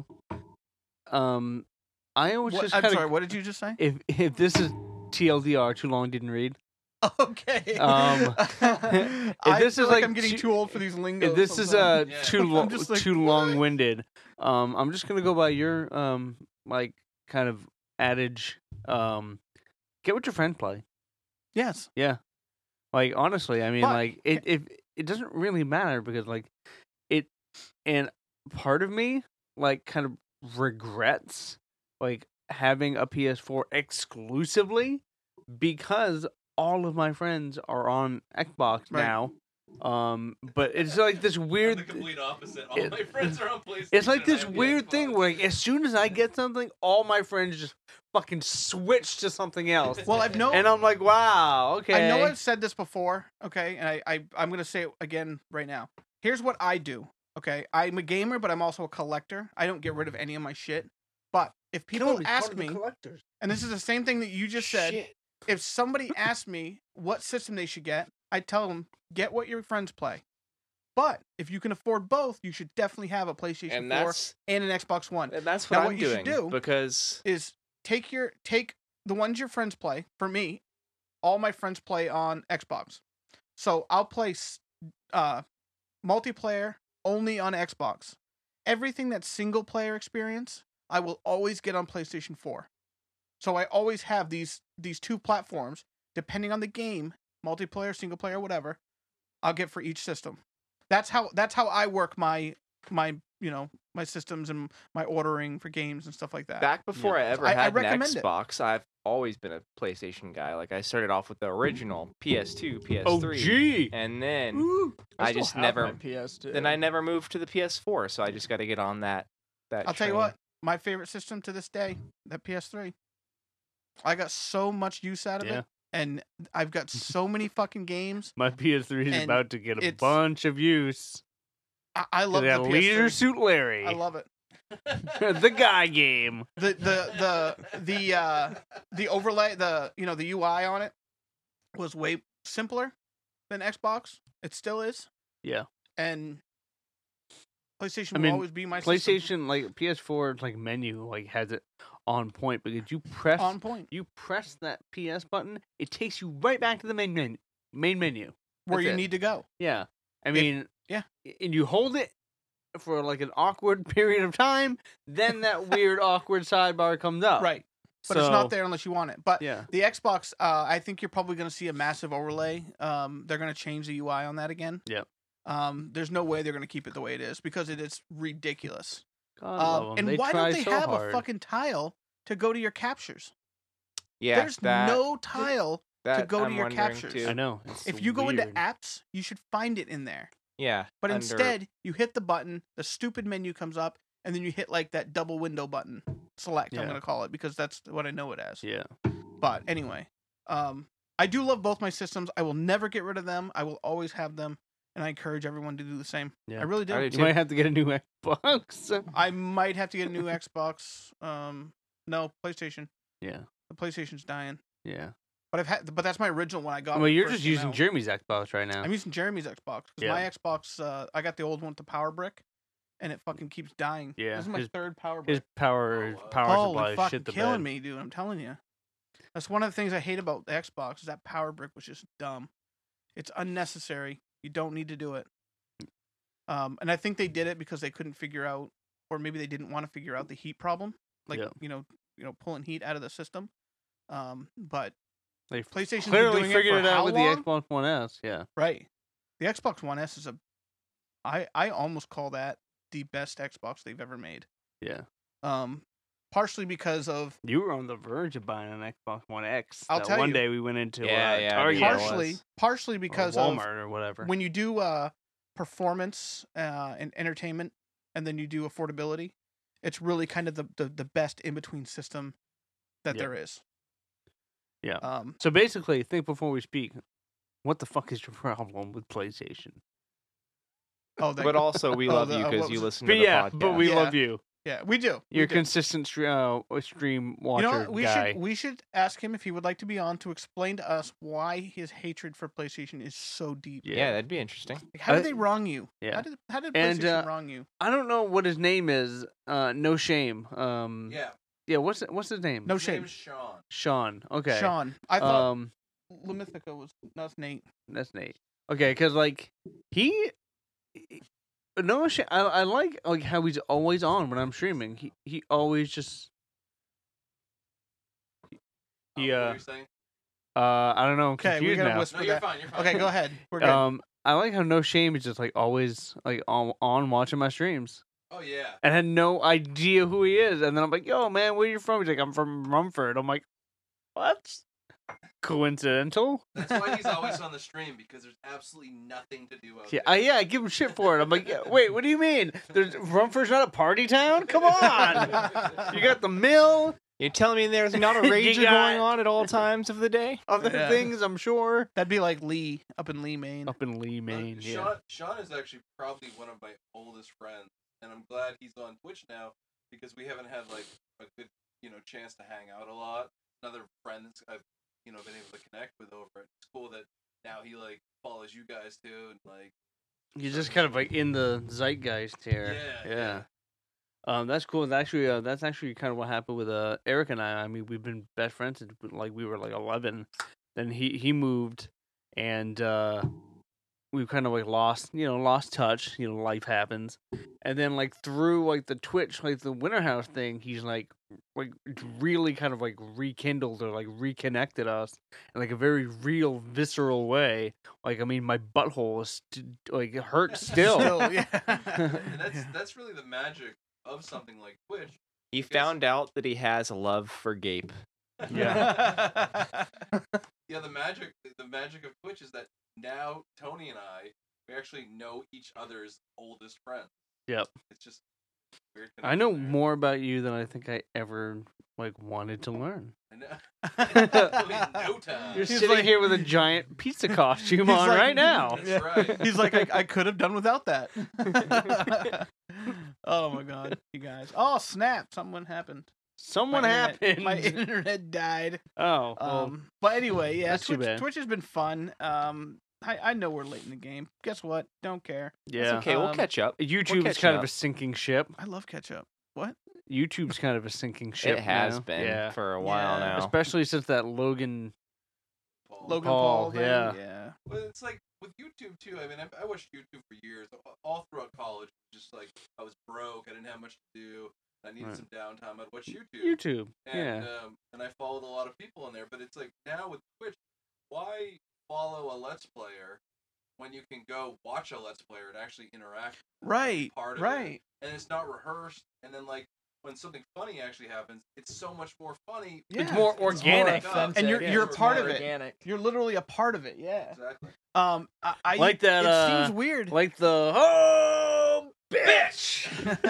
um, I was What, just I'm kind sorry, of what did you just say? if if this is T L D R, too long didn't read. Okay. Um, I this feel is like like I'm getting too- too old for these lingos. If this is uh sometimes. Yeah. too I'm lo- just like, too "What?" long winded, um, I'm just gonna go by your um like kind of adage. Um, get what your friends play. Yes. Yeah. Like honestly, I mean, But- like it, it it doesn't really matter because like it, and part of me like kind of regrets like having a P S four exclusively because all of my friends are on Xbox Right. now, Um, but it's like this I'm weird. the complete opposite. All it- my friends are on PlayStation. It's like and I this have the weird thing Xbox. where like, as soon as I get something, all my friends just fucking switch to something else. Well, I've known. And I'm like, wow, okay. I know I've said this before, okay, and I, I I'm gonna say it again right now. Here's what I do, okay. I'm a gamer, but I'm also a collector. I don't get rid of any of my shit. But if people ask me, and this is the same thing that you just said, Shit. if somebody asked me what system they should get, I tell them get what your friends play. But if you can afford both, you should definitely have a PlayStation And four that's and an Xbox One. and that's Now, what what I'm you should doing do because Is take your take the ones your friends play. For me, all my friends play on Xbox, so I'll play s- uh, multiplayer only on Xbox. Everything that's single player experience, I will always get on PlayStation four. So I always have these these two platforms, depending on the game, multiplayer, single player, whatever. I'll get for each system. That's how that's how I work my my you know my systems and my ordering for games and stuff like that. back before I ever I- I had an recommend it. Xbox, I've always been a PlayStation guy. Like I started off with the original P S two, P S Oh, three, gee. and then Ooh, I still just have never- my P S two. then I never moved to the P S four. So I just got to get on that. That I'll tell you train. what, my favorite system to this day, that P S three. I got so much use out of Yeah. it, and I've got so many fucking games. My P S three is And about to get a it's- bunch of use. I, I love That the Leisure P S three. Suit Larry. I love it. the guy game. The the the the uh the overlay, the you know the U I on it was way simpler than Xbox. It still is. Yeah. And PlayStation I will mean, always be my system. PlayStation, like P S four, like menu, like has it on point because you press On point. you press that P S button, it takes you right back to the main menu. Main menu. Where That's you it. need to go. Yeah. I If- mean, yeah. and you hold it for like an awkward period of time, then that weird awkward sidebar comes up. Right. But it's not there unless you want it. But Yeah. the Xbox, uh, I think you're probably going to see a massive overlay. Um, they're going to change the U I on that again. Yep. Um, there's no way they're going to keep it the way it is because it is ridiculous. God love Um, 'em. and They why try don't they so have hard. a fucking tile to go to your captures? Yeah, There's that, no tile. that go to I'm your wondering captures. too. I know. It's If you go into weird. apps, you should find it in there. Yeah, But under- instead, you hit the button, the stupid menu comes up, and then you hit like that double window button. Select, I'm Yeah. going to call it because that's what I know it as. Yeah. But anyway, um, I do love both my systems. I will never get rid of them. I will always have them, and I encourage everyone to do the same. Yeah. I really do. I do You too. might have to get a new Xbox. I might have to get a new Xbox. Um, no, PlayStation. yeah. The PlayStation's dying. Yeah. But I've had, but that's my original one I got. Well, when it you're first just came using out. Jeremy's Xbox right now. I'm using Jeremy's Xbox because Yeah. my Xbox, uh, I got the old one with the power brick, and it fucking keeps dying. Yeah, This is my his- third power brick. His power, his Oh, wow. power Holy supply is fucking shit the killing bed. me, dude. I'm telling you. That's one of the things I hate about the Xbox is that power brick was just dumb. It's unnecessary. You don't need to do it. Um, and I think they did it because they couldn't figure out, or maybe they didn't want to figure out the heat problem, like Yeah. you know, you know, pulling heat out of the system. Um, but They PlayStation's been clearly doing it figured for it out how with long? the Xbox One S. Yeah. right, the Xbox One S is a, I I almost call that the best Xbox they've ever made. Yeah. Um, partially because of You were on the verge of buying an Xbox One X. I'll that tell one you. day we went into Yeah, uh, yeah, I Target knew that or partially partially because of Walmart or whatever. when you do uh performance uh and entertainment and then you do affordability, it's really kind of the the, the best in between system that Yeah. there is. Yeah. Um So basically, think before we speak. What the fuck is your problem with PlayStation? oh that, But also, we Oh, love the- you uh, because what you was it? listen But to the yeah, podcast. but we Yeah. love you. yeah, we do. we You're a do. consistent stre- uh, stream You watcher know what? We guy. should we should ask him if he would like to be on to explain to us why his hatred for PlayStation is so deep. yeah. that'd be interesting. Like, how did Uh, they wrong you? yeah. How did how did And, PlayStation uh, wrong you? I don't know what his name is. Uh, no shame. Um, Yeah. yeah. What's what's his name? No His shame. name's Sean. Sean. Okay. Sean. I thought Um, Lemythica was that's Nate. that's Nate. Okay, because like he, he- no shit. I I like like how he's always on when I'm streaming. He he always just he Oh, what uh were you saying? uh I don't know. I'm Okay, we confused gotta now. whisper No, you're that. fine. You're fine. Okay, go ahead. We're good. Um, I like how No Shame is just like always like on on watching my streams. Oh yeah. And had no idea who he is. And then I'm like, yo, man, where you from? He's like, I'm from Rumford. I'm like, what? Coincidental? That's why he's always on the stream, because there's absolutely nothing to do out Yeah, there. I, yeah, I give him shit for it. I'm like, yeah, wait, what do you mean? There's Rumford's not a party town? Come on! You got the mill, You're telling me there's not a You rager got- going on at all times of the day? other Yeah. things, I'm sure. That'd be like Lee up in Lee, Maine. Up in Lee, Uh, Maine, yeah. Sean, Sean is actually probably one of my oldest friends, and I'm glad he's on Twitch now because we haven't had like a good, you know, chance to hang out a lot. Another friends I've, you know, been able to connect with over it. It's cool that now he like follows you guys too, and like You're just kind of like in the zeitgeist here. Yeah, Yeah. yeah. Um, that's cool. That's actually, uh, that's actually kind of what happened with uh Eric and I. I mean, we've been best friends since like we were like eleven. Then he he moved, and uh, we kind of like lost, you know, lost touch. You know, life happens, and then like through like the Twitch, like the Winter House thing, he's like like really kind of like rekindled or like reconnected us in like a very real, visceral way. Like, I mean, my butthole is st- like it hurts still. Still, yeah. and that's that's really the magic of something like Twitch. He found out that he has a love for Gape. Yeah. Yeah, the magic the magic of Twitch is that now Tony and I we actually know each other's oldest friends. Yep. It's just weird. I know connection there. more about you than I think I ever like wanted to learn. I know. No time. You're He's sitting like- here with a giant pizza costume He's on like- right now. That's right. He's like, I, I could have done without that. Oh my god, you guys! Oh snap! Something happened. Someone My internet- happened. My internet died. oh, well, Um, but anyway, yeah, that's too Twitch, bad. Twitch has been fun. Um, I, I know we're late in the game. Guess what? Don't care. yeah. Okay, we'll Um, catch up. YouTube's catching kind of up. a sinking ship. I love catch up. What? YouTube's kind of a sinking ship. It has now. been Yeah. for a while Yeah. now. Especially since that Logan. Paul. Logan Paul, Paul. thing? yeah. Yeah. Well, it's like with YouTube too. I mean, I, I watched YouTube for years, a- all throughout college. Just like I was broke, I didn't have much to do, I needed Right. some downtime. I'd watch YouTube. YouTube. And yeah. um, and I followed a lot of people in there. But it's like now with Twitch, why follow a Let's Player when you can go watch a Let's Player and actually interact? with Right. Part of Right. It, and it's not rehearsed. And then like when something funny actually happens, it's so much more funny. Yeah. It's more because organic. fucked up. And you're- Yeah, you're it's a part more of it. Organic. You're literally a part of it. Yeah. Exactly. Um, I, I Like that, It uh, seems weird. Like the oh bitch.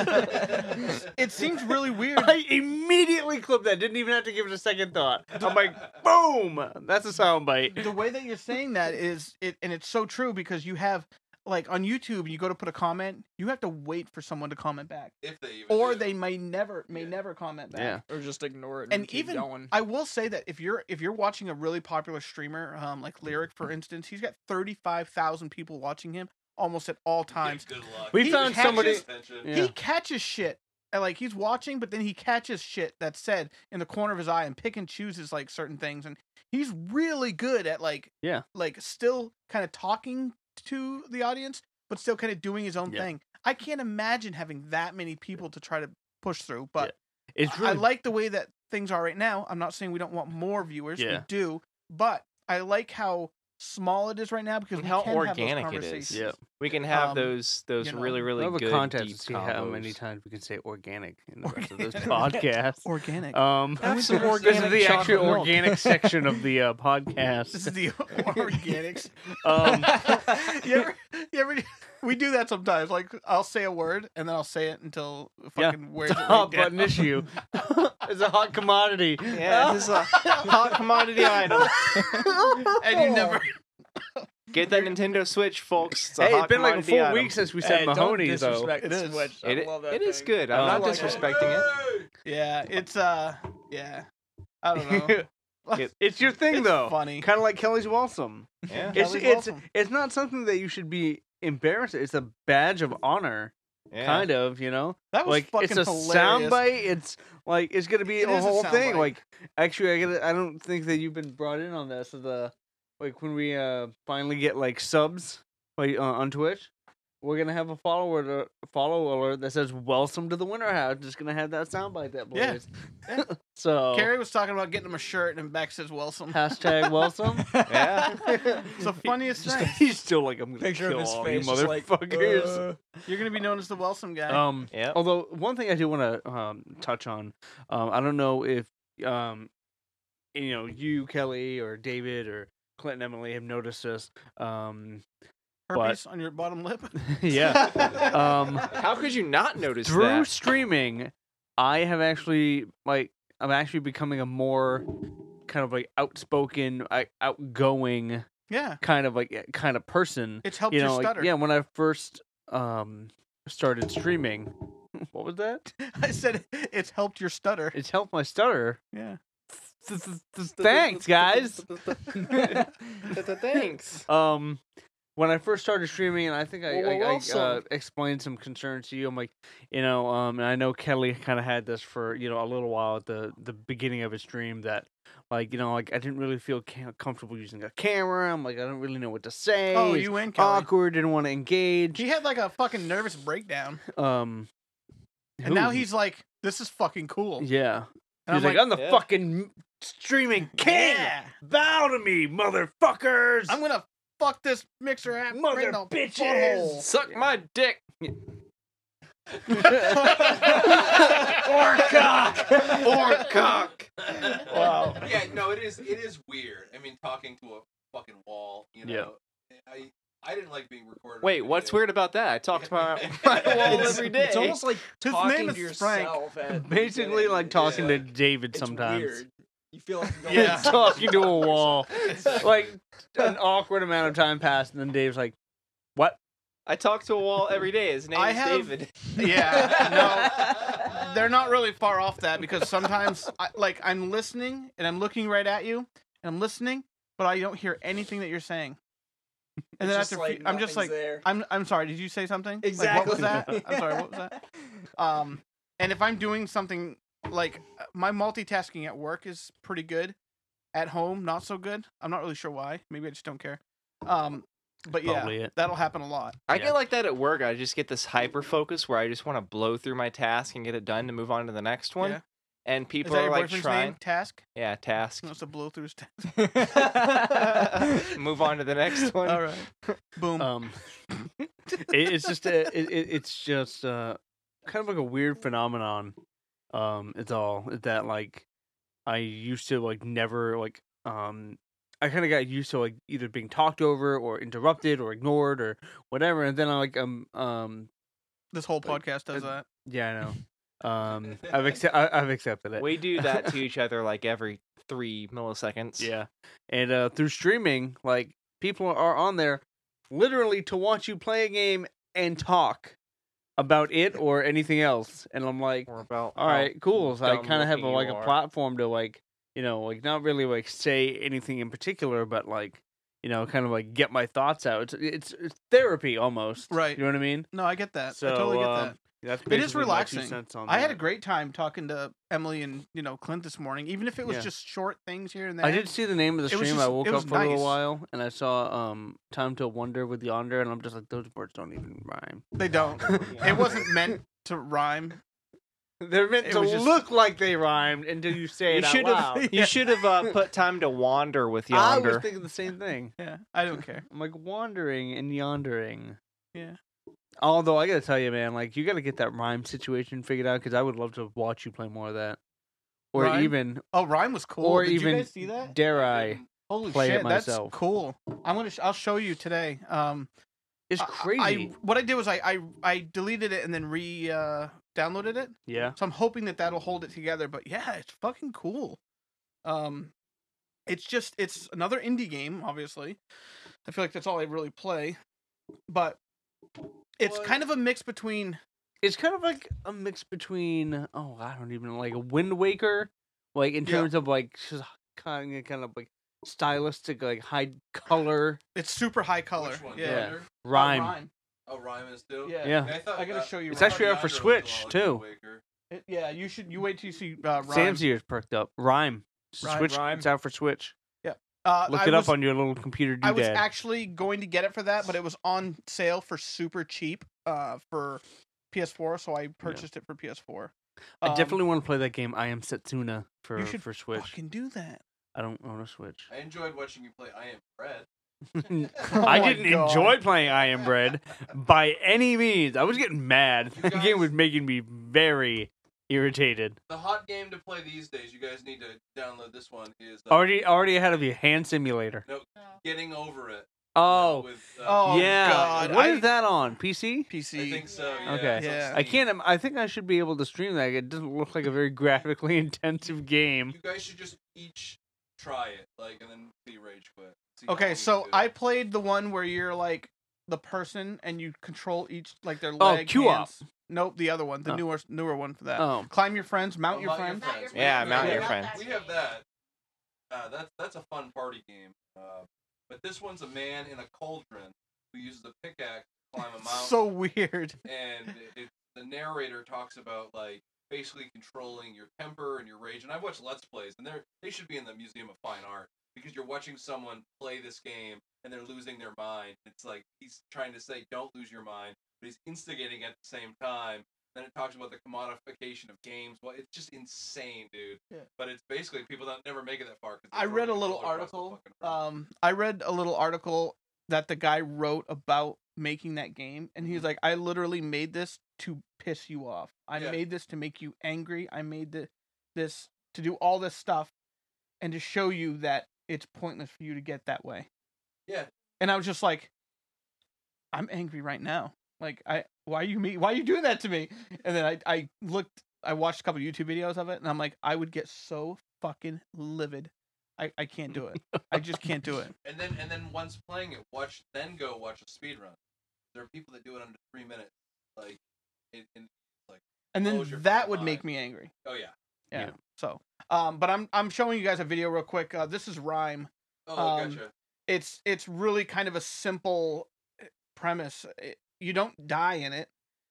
It seems really weird. I immediately clipped that. Didn't even have to give it a second thought. I'm like, boom. That's a soundbite. The way that you're saying that is it, and it's so true because you have like on YouTube, you go to put a comment, you have to wait for someone to comment back, if they even or do. they may never may Yeah. never comment back. Yeah. Or just ignore it and, And keep even going. I will say that if you're if you're watching a really popular streamer, um, like Lyric for instance, he's got thirty-five thousand people watching him almost at all Yeah, times. good luck. We He found catches- somebody. Attention. Yeah. He catches shit. And, like he's watching, but then he catches shit that's said in the corner of his eye and pick and chooses like certain things, and he's really good at like Yeah. like still kind of talking to the audience, but still kind of doing his own Yeah. thing. I can't imagine having that many people to try to push through, but It's I really like the way that things are right now. I'm not saying we don't want more viewers, Yeah. we do, but I like how small it is right now because And we how can have those organic it is. conversations. Yeah. We can have Um, those those you know, really really I have a good contest deep to see how combos. many times we can say organic in the rest of this Organic. podcast. Organic. Um, Have some this is organic the actual chocolate milk. organic section of the uh, podcast. This is the organics. Um, you ever, you ever, we do that sometimes. Like I'll say a word and then I'll say it until it Yeah. fucking wears it's a it hot right button down. issue. It's a hot commodity. Yeah, this is a hot commodity item. And you never. Get that Nintendo Switch, folks. It's a Hey, hot it's been like a commodity full item. week since we said Hey, don't Mahoney, though. disrespect It the is. Switch. I It, love that it is thing. good. I'm Oh. not I like it. disrespecting it. Yeah, it's uh, yeah. I don't know. It- It's your thing, It's though. funny. Kind of like Kelly's Walsum. Yeah. It's Kelly's it's Walsum. it's not something that you should be embarrassed. It's a badge of honor, yeah. kind of. You know, That was like fucking it's a hilarious. soundbite. It's like it's gonna be It a is a whole thing. soundbite. Like actually, I gotta, I don't think that you've been brought in on this. So the like when we uh finally get like subs like uh, on Twitch, we're gonna have a follower alert, follow alert that says "Welcome to the Winter House." Just gonna have that soundbite that Yeah. plays. Yeah. So Carrie was talking about getting him a shirt, and Beck says Wilson. hashtag welcome. Yeah. It's the funniest Just, thing. he's still like, I'm gonna Picture kill of his all face, you just like, motherfuckers. uh, You're gonna be known as the Wilson guy. Um, Yep. although one thing I do want to um touch on, um, I don't know if um you know, you, Kelly, or David, or Clint and Emily have noticed this. Um, Herpes on your bottom lip. yeah. Um, How could you not notice through that? streaming, I have actually like I'm actually becoming a more kind of like outspoken, like, outgoing Yeah, kind of like kind of person. it's helped You know, your like, stutter. yeah. When I first um started streaming, what was that? I said it's helped your stutter. It's helped my stutter. Yeah. Thanks, guys. Thanks. Um, when I first started streaming, and I think I, Well, well, I, I awesome. uh, explained some concerns to you. I'm like, you know, um, and I know Kelly kind of had this for you know a little while at the the beginning of his stream that, like, you know, like I didn't really feel ca- comfortable using a camera. I'm like, I don't really know what to say. Oh, It's you and Kelly. awkward. Didn't want to engage. He had like a fucking nervous breakdown, Um, and now who? he's like, "This is fucking cool." yeah. And He's I'm like, I'm the yeah. fucking streaming king. Yeah. Bow to me, motherfuckers. I'm gonna fuck this mixer app Mother right in the bitches. butthole. Suck my dick. or cock. Or cock. Wow. Yeah, no, it is. It is weird. I mean, talking to a fucking wall. You know, Yeah. I I didn't like being recorded. Wait, on what's video. weird about that? I talk to my, my wall It's, every day. it's almost like His talking name to is Frank. yourself. At the Basically, beginning. like talking Yeah. to David It's sometimes. weird. You feel like you're Yeah. going Talking to a wall. Like an awkward amount of time passed, and then Dave's like, "What?" I talk to a wall every day. His name I is have- David. Yeah. No, they're not really far off that because sometimes, I, like, I'm listening and I'm looking right at you and I'm listening, but I don't hear anything that you're saying. And then just after, like fe- I'm just like, nothing's there. I'm I'm sorry. Did you say something? Exactly. Like, what was that? I'm sorry. What was that? Um, and if I'm doing something like uh, my multitasking at work is pretty good, at home not so good. I'm not really sure why. Maybe I just don't care. Um, but yeah, Probably it. that'll happen a lot. I Yeah. get like that at work. I just get this hyper focus where I just want to blow through my task and get it done to move on to the next one. Yeah. And Is people that are your like boyfriend's trying. name? Task. Yeah, task. He wants to blow through his task. Move on to the next one. All right. Boom. Um, it, it's just a, it, it- it's just uh, kind of like a weird phenomenon. Um, it's all that like I used to like never like um I kind of got used to like either being talked over or interrupted or ignored or whatever, and then I like um um this whole podcast does uh, that. yeah I know um I've accept I, I've accepted it. We do that to each other like every three milliseconds. Yeah, and uh, through streaming, like people are on there literally to watch you play a game and talk about it or anything else, and I'm like, Or about all how right, cool. So I dumb kind of have a, looking like you a are. platform to like, you know, like not really like say anything in particular, but like, you know, kind of like get my thoughts out. It's it's, it's therapy almost, Right. You know what I mean? No, I get that. So I totally get um, that. That's It is basically my two relaxing. cents on I had a that. great time talking to Emily and you know Clint this morning, even if it was Yeah. just short things here and there. I did see the name of the It was stream. I just- woke it up was for a nice. little while and I saw um Time to Wonder with Yonder, and I'm just like, those words don't even rhyme. They don't. It wasn't meant to rhyme. They're meant It to was just- look like they rhymed until you say You it out should have. loud. You should have uh, put time to wander with I yonder. was thinking the same thing. Yeah, I don't care. I'm like wandering and yondering. Yeah. Although I gotta tell you, man, like you gotta get that rhyme situation figured out because I would love to watch you play more of that, or Rhyme? even Oh, rhyme was cool. Or Did even you guys see that? dare I? Holy play it shit, that's myself. cool. I'm gonna. Sh- I'll show you today. Um, It's I- crazy. I, what I did was I, I I deleted it and then re uh, downloaded it. yeah. So I'm hoping that that'll hold it together. But yeah, it's fucking cool. Um, it's just it's another indie game. Obviously, I feel like that's all I really play. But it's What? kind of a mix between. It's kind of like a mix between oh I don't even know, like a Wind Waker, like in Yeah. terms of like just kind of kind of like stylistic, like high color It's super high color. Which one? Yeah. Yeah. Yonder? Oh, rhyme. rhyme. Oh, Rhyme is too. Yeah. Yeah. I, thought, I gotta uh, show you It's Rhyme. actually out for Yonder was Switch, the too. Waker. It- yeah, you should. You wait till you see uh, rhyme. Sam's ears perked up. Rhyme. Rhyme, Switch. Rhyme. It's out for Switch. Uh, Look I it was, up on your little computer I was doodad. actually going to get it for that, but it was on sale for super cheap uh, for P S four, so I purchased it for P S four. I Um, definitely want to play that game. I Am Setsuna for You should for Switch. fucking do that. I don't own a Switch. I enjoyed watching you play I Am Bread. Oh I my didn't God. enjoy playing I Am Bread by any means. I was getting mad. You The game guys- was making me very, irritated. The hot game to play these days, you guys need to download this one, is uh, Already, already ahead of you. Hand simulator. no, No. Getting Over It. Oh, With, uh, Oh, yeah. God, What is I- that on? P C? P C. I think so. Yeah. Okay. it's on Yeah. I Steam. can't. im- I think I should be able to stream that. It doesn't look like a very graphically intensive game. You guys should just each try it, like, and then see rage quit. See how long Okay, you so do. I played the one where you're like the person and you control each like their Oh, leg. Q-Op. hands. Nope, the other one, the Oh. newer newer one for that. Oh, Climb your friends, mount Oh, your Mount Your friends. Not Friends. your Yeah, friends. Mount We Your got Friends. that We game. have that. Uh, that's that's a fun party game. Uh, but this one's a man in a cauldron who uses a pickaxe to climb a mountain. So weird. and it, it, the narrator talks about like basically controlling your temper and your rage. And I've watched Let's Plays, and they're they should be in the Museum of Fine Art because you're watching someone play this game and they're losing their mind. It's like he's trying to say, "Don't lose your mind," but he's instigating at the same time. Then it talks about the commodification of games. Well, it's just insane, dude. Yeah. But it's basically people that never make it that far. 'cause they I throw read the a little controller across the article. fucking room. Um, I read a little article that the guy wrote about making that game, and he's like, "I literally made this to piss you off. I Yeah. made this to make you angry. I made the, this to do all this stuff, and to show you that it's pointless for you to get that way." Yeah. And I was just like, "I'm angry right now. Like, I why are you me? Why are you doing that to me?" And then I I looked, I watched a couple YouTube videos of it, and I'm like, I would get so fucking livid. I, I can't do it. I just can't do it. And then and then once playing it, watch then go watch a speed run. There are people that do it under three minutes. Like, it, in, like And then Blows your that fucking would make mind. me angry. oh yeah. Yeah. Yeah. So, um, but I'm I'm showing you guys a video real quick. Uh, this is Rhyme. Oh, Um, gotcha. It's it's really kind of a simple eh, premise. It, you don't die in it.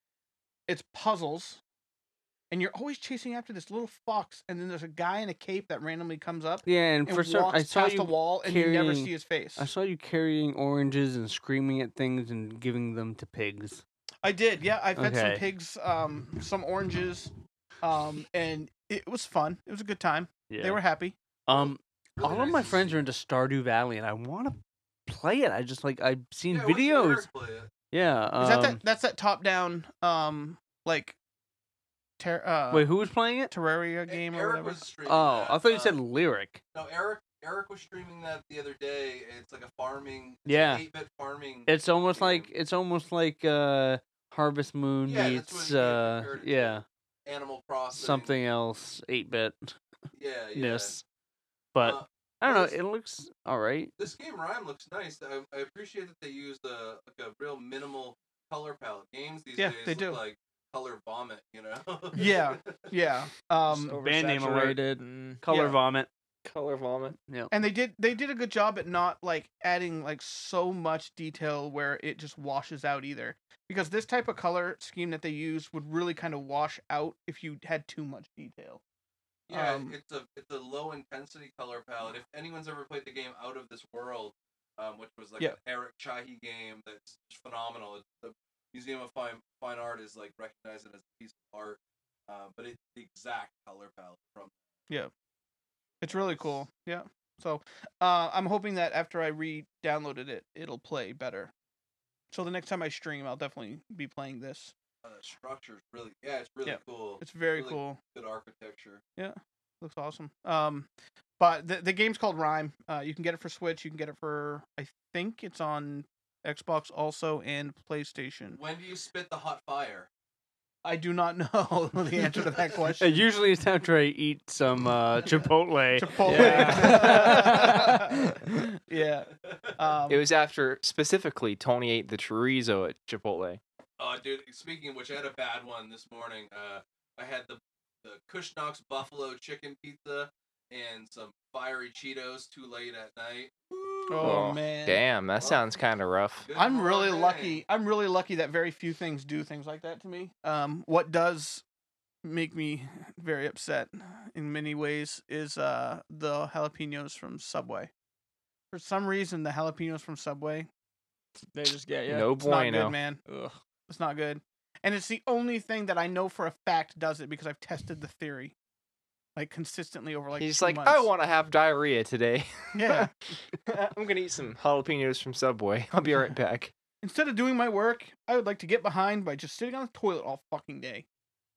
It's puzzles, and you're always chasing after this little fox. And then there's a guy in a cape that randomly comes up yeah. And, and for some, walks I saw past you. a wall, and you never carrying- see his face. I saw you carrying oranges and screaming at things and giving them to pigs. I did, yeah. I fed some Okay. pigs, um, some oranges, um, and it was fun. It was a good time. Yeah. They were happy. Um, Really all of nice my to friends see. are into Stardew Valley, and I want to play it. I just like I've seen Yeah, watch videos. Eric play it. Yeah. Is that Um, that? That's that top-down, um, like, ter- uh, wait, who was playing it? Terraria game or Eric whatever. was streaming Oh, that. I thought you uh, said lyric. No, Eric. Eric was streaming that the other day. It's like a farming. It's Yeah. An eight-bit farming. It's almost game. like it's almost like uh, Harvest Moon Yeah, that's meets what he uh, compared it to. yeah, Animal Crossing. something else, eight bit Yeah, yeah. ness. But Uh, I don't know. this- It looks all right. This game Rhyme looks nice. I, I appreciate that they used a like a real minimal color palette. Games these Yeah, days they look do. like color vomit. You know. Yeah, yeah. Um, Just band name alert. oversaturated and Color yeah. vomit. color vomit. Yeah. and they did they did a good job at not like adding like so much detail where it just washes out either. Because this type of color scheme that they use would really kind of wash out if you had too much detail. Yeah, Um, it's a it's a low intensity color palette. If anyone's ever played the game Out of This World, um, which was like Yeah. an Eric Chahi game that's just phenomenal. It's, the Museum of Fine Fine Art is like recognized it as a piece of art, uh, but it's the exact color palette from. It's really cool. Yeah. So uh, I'm hoping that after I re-downloaded it, it'll play better. So the next time I stream, I'll definitely be playing this. Uh, the structure's really yeah, it's really Yeah, cool. It's very Really cool. Good architecture. Looks awesome. Um, but the the game's called Rhyme. Uh, you can get it for Switch. You can get it for I think it's on Xbox also and PlayStation. When do you spit the hot fire? I do not know the answer to that Uh, question. usually it's after I eat some uh, Chipotle. Chipotle. Yeah. Um, It was after specifically Tony ate the chorizo at Chipotle. Oh, dude. Speaking of which, I had a bad one this morning. Uh, I had the the Kushnox buffalo chicken pizza and some fiery Cheetos too late at night. oh, Oh, man. Damn, that sounds kind of rough. Good I'm really morning. lucky. I'm really lucky that very few things do things like that to me. Um, what does make me very upset in many ways is uh the jalapenos from Subway. For some reason, the jalapenos from Subway, They just get you. No it's not bueno. good, man. Ugh. It's not good, and it's the only thing that I know for a fact does it because I've tested the theory, like consistently over like. He's two like, months. I want to have diarrhea today. Yeah. I'm gonna eat some jalapenos from Subway. I'll be right back. Instead of doing my work, I would like to get behind by just sitting on the toilet all fucking day.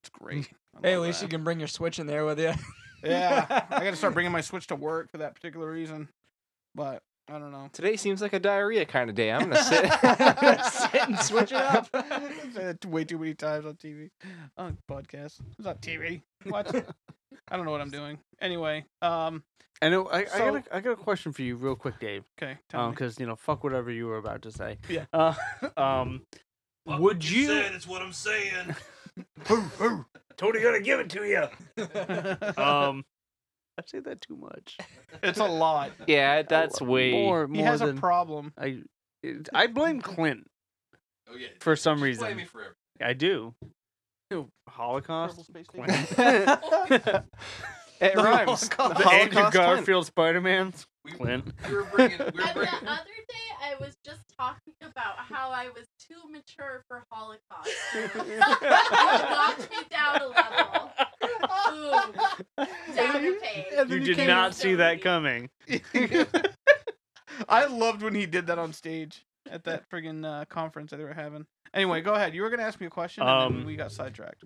It's great. I Hey, at love least you that. can bring your Switch in there with you. Yeah, I got to start bringing my Switch to work for that particular reason. But I don't know. Today seems like a diarrhea kind of day. I'm gonna sit. Sit and switch it up. I said it way too many times on T V, on podcast. It's not T V. What? I don't know what I'm doing. Anyway, um, I know. I, I So- got a, I got a question for you, real quick, Dave. okay, tell Um, me. because you know, fuck whatever you were about to say. Yeah. Uh, um, would you? It's what I'm saying. Totally gonna give it to you. Um, I say that too much. It's a lot. Yeah, that's way. more He more has a than problem. I. it- I blame Clint Oh yeah. for some Just blame reason. me for everything. I do. Holocaust. Purple space Clint. station. It The rhymes. Holocaust. The The Andrew Holocaust Clint. Garfield Spider-Man. We, Clint. we were bringing. We were And the bringing. other day, I was just talking about how I was too mature for Holocaust. You knocked me down a level. Boom. Down a page. And then You he did came not in- see that coming. I loved when he did that on stage at that friggin' uh, conference that they were having. Anyway, go ahead. You were gonna ask me a question, and then Um, we got sidetracked.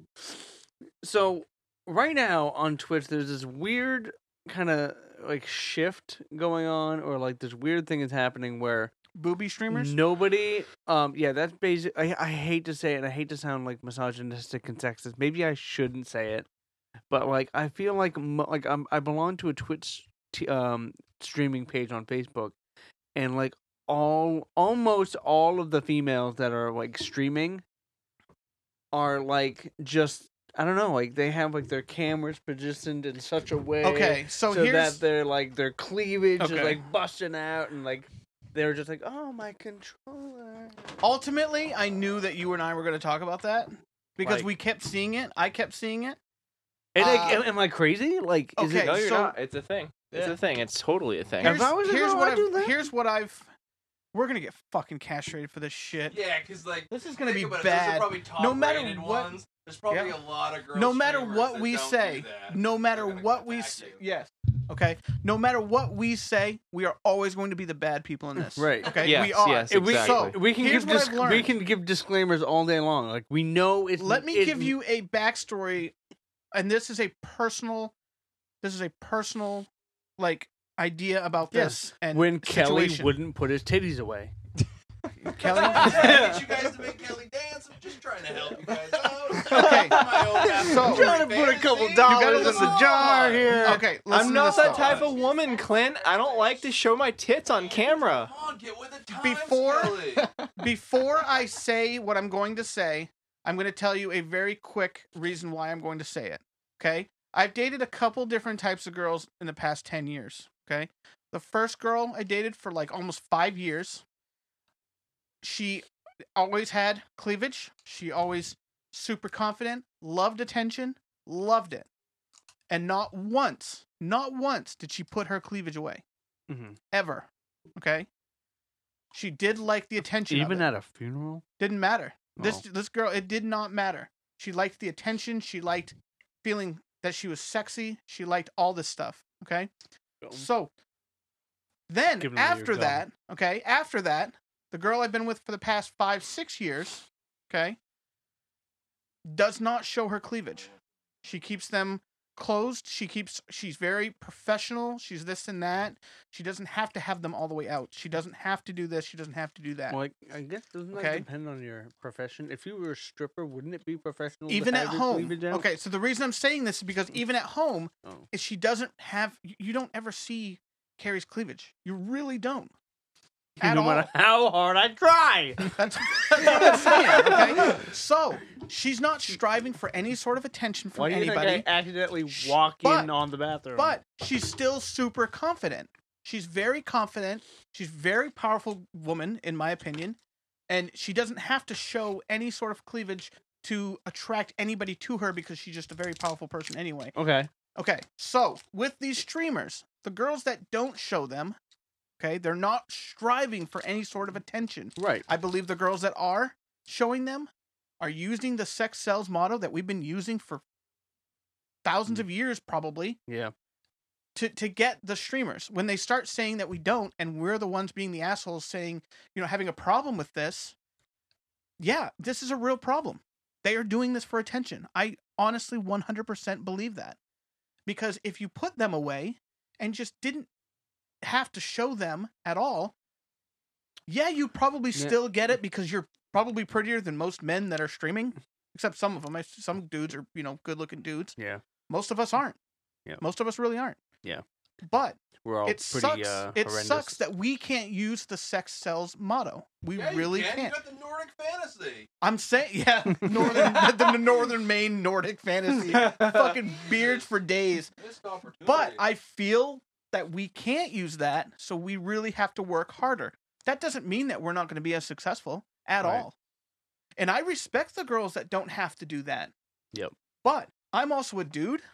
So right now on Twitch, there's this weird kind of like shift going on, or like this weird thing is happening where Booby streamers. nobody, um, yeah, that's basic. I, I hate to say it, and I hate to sound like misogynistic and sexist. Maybe I shouldn't say it, but like I feel like mo- like I'm I belong to a Twitch t- um streaming page on Facebook, and like all almost all of the females that are like streaming are like just I don't know, like they have like their cameras positioned in such a way Okay, so, so here's that they're like their cleavage is Okay. like busting out, and like they're just like, oh, my controller. ultimately I knew that you and I were gonna talk about that because Like- we kept seeing it. I kept seeing it. And like, Uh, am, am I crazy? Like, is okay, it? No, you're so- not. It's a thing. It's Yeah. a thing. It's totally a thing. If Here's, I was a here's girl, what I'd do I've that. here's what I've. We're gonna get fucking castrated for this shit. Yeah, because like This is gonna think be about it, those are bad. probably top No matter rated what- ones. There's probably Yeah. a lot of girls. No matter streamers what that we don't do say, that. no matter They're gonna what we contact say, you. yes, okay. No matter what we say, we are always going to be the bad people in this. Right. Okay. Yes, we are. yes, If we, exactly. So we can here's give what dis- I've learned. we can give disclaimers all day long. Like we know it's. Let me it- give you a backstory, and this is a personal, this is a personal, like idea about Yeah. this. And when Kelly situation. wouldn't put his titties away. Kelly. I'm trying to get you guys to make Kelly dance. I'm just trying to help you guys out. Okay. My own basketball So- Trying to put a couple fantasy. dollars gotta in the listen- jar here. Okay. listen I'm to not this that though. type of woman, Clint. I don't like to show my tits on camera. Come on, get with the times, Before- Kelly. Before I say what I'm going to say, I'm going to tell you a very quick reason why I'm going to say it. Okay? I've dated a couple different types of girls in the past ten years. Okay? The first girl I dated for like almost five years, she always had cleavage. She always super confident, loved attention, loved it. And not once, not once did she put her cleavage away. Mhm. Ever. Okay? She did like the attention. of Even it. at a funeral. Didn't matter. This Oh. this girl, it did not matter. She liked the attention. She liked feeling that she was sexy. She liked all this stuff. Okay. So then Giving away your after gum. that, okay, after that, the girl I've been with for the past five, six years, okay, does not show her cleavage. She keeps them closed. She keeps she's very professional. She's this and that. She doesn't have to have them all the way out. She doesn't have to do this. She doesn't have to do that. Well, I, I guess doesn't Okay. that depend on your profession? If you were a stripper, wouldn't it be professional? to Even at have your home. cleavage out? Okay, so the reason I'm saying this is because even at home, Oh. is she doesn't have. y- You don't ever see Carrie's cleavage. You really don't. At no all. matter how hard I try. That's, that's what I'm saying. Okay, so she's not striving for any sort of attention from Why do you think anybody, I accidentally Shh, walk but- in on the bathroom? but she's still super confident. She's very confident. She's a very powerful woman, in my opinion, and she doesn't have to show any sort of cleavage to attract anybody to her because she's just a very powerful person anyway. okay. Okay, so with these streamers, the girls that don't show them, okay, they're not striving for any sort of attention. Right. I believe the girls that are showing them are using the sex sells motto that we've been using for thousands of years, probably, Yeah. to, to get the streamers. When they start saying that we don't, and we're the ones being the assholes saying, you know, having a problem with this, yeah, this is a real problem. They are doing this for attention. I honestly one hundred percent believe that. Because if you put them away and just didn't have to show them at all, yeah, you probably Yeah. still get it because you're probably prettier than most men that are streaming, except some of them. I- Some dudes are, you know, good-looking dudes. Yeah. Most of us aren't. Yeah. Most of us really aren't. Yeah. But We're all it pretty sucks. uh, it horrendous. sucks that we can't use the sex sells motto. We Yeah, you really can. can't. You got the Nordic fantasy. I'm saying, yeah, northern, the, the northern Maine Nordic fantasy, fucking beards for days. Missed opportunity. But I feel that we can't use that, so we really have to work harder. That doesn't mean that we're not going to be as successful at Right. all. And I respect the girls that don't have to do that. Yep. But I'm also a dude.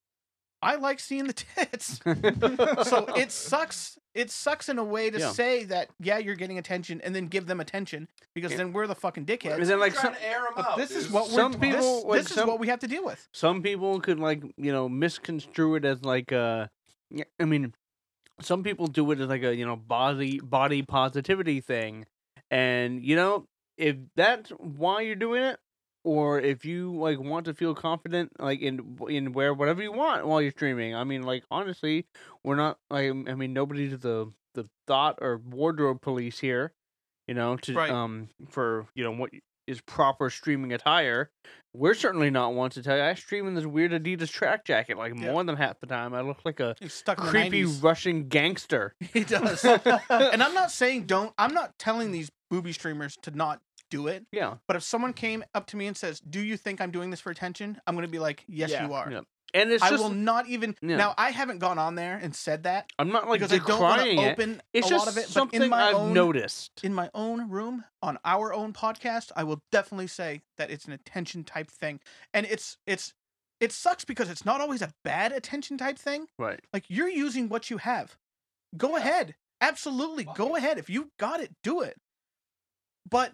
I like seeing the tits. So it sucks. It sucks in a way to Yeah. say that, yeah, you're getting attention, and then give them attention, because Yeah. then we're the fucking dickheads. And then, like, You're some, trying to air 'em But out, this is dude. what we're Some this, people, like, this is some- what we have to deal with. some people could, like, you know, misconstrue it as like a. yeah, I mean, some people do it as like a, you know, body body positivity thing, and you know, if that's why you're doing it, or if you like want to feel confident, like in in wear whatever you want while you're streaming. I mean, like, honestly, we're not like, I mean, nobody's the the thought or wardrobe police here, you know, to Right. um for you know what is proper streaming attire. We're certainly not one to tell you. I stream in this weird Adidas track jacket like Yeah. more than half the time. I look like a He's stuck in the creepy nineties. Russian gangster. He does. And I'm not saying don't. I'm not telling these booby streamers to not do it. Yeah, But if someone came up to me and says, "Do you think I'm doing this for attention?" I'm going to be like, "Yes, Yeah. you are." yeah. And it's I just will not even. Yeah. Now, I haven't gone on there and said that I'm not like because I don't want decrying to it. open It's a just lot of it. But something in my I've own noticed. in my own room on our own podcast, I will definitely say that it's an attention type thing, and it's it's it sucks because it's not always a bad attention type thing. Right. Like, you're using what you have. Go ahead. Absolutely. Fuck Go it. ahead. If you got it, do it. But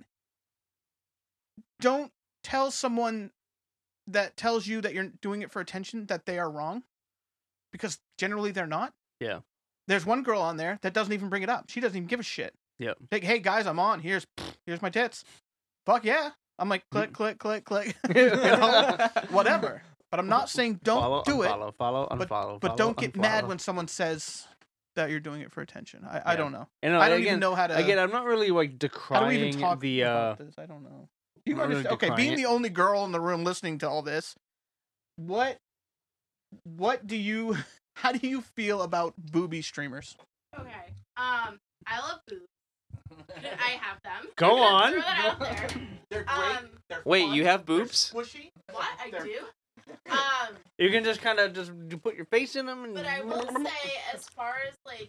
don't tell someone that tells you that you're doing it for attention that they are wrong, because generally they're not. Yeah. There's one girl on there that doesn't even bring it up. She doesn't even give a shit. Yep. Like, hey guys, I'm on. Here's here's my tits. Fuck yeah. I'm like, Mm-hmm. click, click, click, click. You know? Whatever. But I'm not saying don't follow, do it. unfollow, follow, but- unfollow, But follow, don't get mad unfollow. when someone says that you're doing it for attention. I, I Yeah. don't know. And, uh, I don't again, even know how to. Again, I'm not really like how do we even decrying talk the. Uh, about this? I don't know. You I'm not really understand? Okay, decrying being it. the only girl in the room listening to all this, what, what do you, how do you feel about booby streamers? Okay. Um, I love boobs. I have them. Go on. Throw that out there. They're Um, They're Wait, fun, you have they're boobs? Squishy. what I They're- do. Um, You can just kind of just you put your face in them and. but I will say, as far as like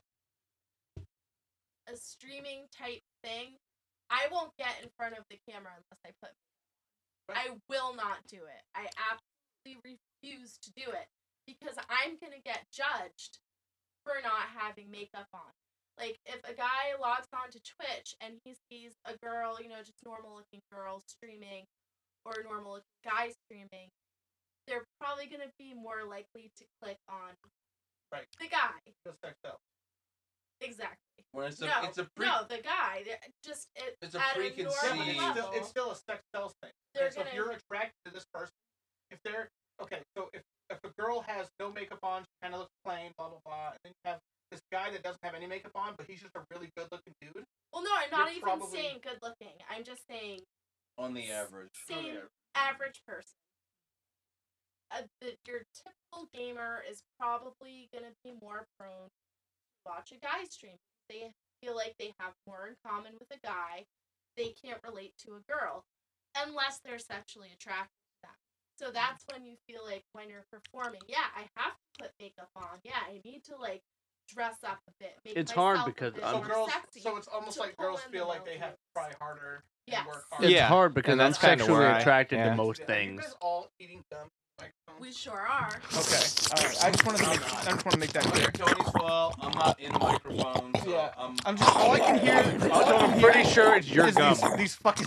a streaming type thing, I won't get in front of the camera unless I put. I will not do it. I absolutely refuse to do it because I'm gonna get judged for not having makeup on. Like, if a guy logs on to Twitch and he sees a girl, you know, just normal looking girl streaming, or a normal looking guy streaming, they're probably gonna be more likely to click on Right. the guy. Just sex sells. Exactly. When it's a, no, it's a pre, no, the guy. They're Just it, It's a at a preconceived- normal It's level. still, it's still a sex sells thing. They're Okay, so if gonna- you're attracted to this person, if they're okay, so if if a girl has no makeup on, she kind of looks plain, blah blah blah, and then you have this guy that doesn't have any makeup on, but he's just a really good looking dude. Well, no, I'm not you're even probably- saying good looking. I'm just saying on the average. same average person. Uh, the, your typical gamer is probably gonna be more prone to watch a guy stream. They feel like they have more in common with a guy. They can't relate to a girl unless they're sexually attracted to them. So that's when you feel like when you're performing, yeah, I have to put makeup on. Yeah, I need to like dress up a bit. Make It's hard myself a because bit I'm- So more girls, sexy so it's almost to like pull girls in feel the like they have to male try harder Yes. and work harder. It's Yeah, hard because and I'm that's kinda sexually where I- attracted yeah. to most Are you things. guys all eating gum microphones? We sure are. Okay, all right. I just wanted to make, I just want to make that clear. Tony's well, I'm not in a microphone, so Yeah. I'm, I'm just all I can hear. All I So can I'm hear pretty sure it's your is gum. These, these fucking.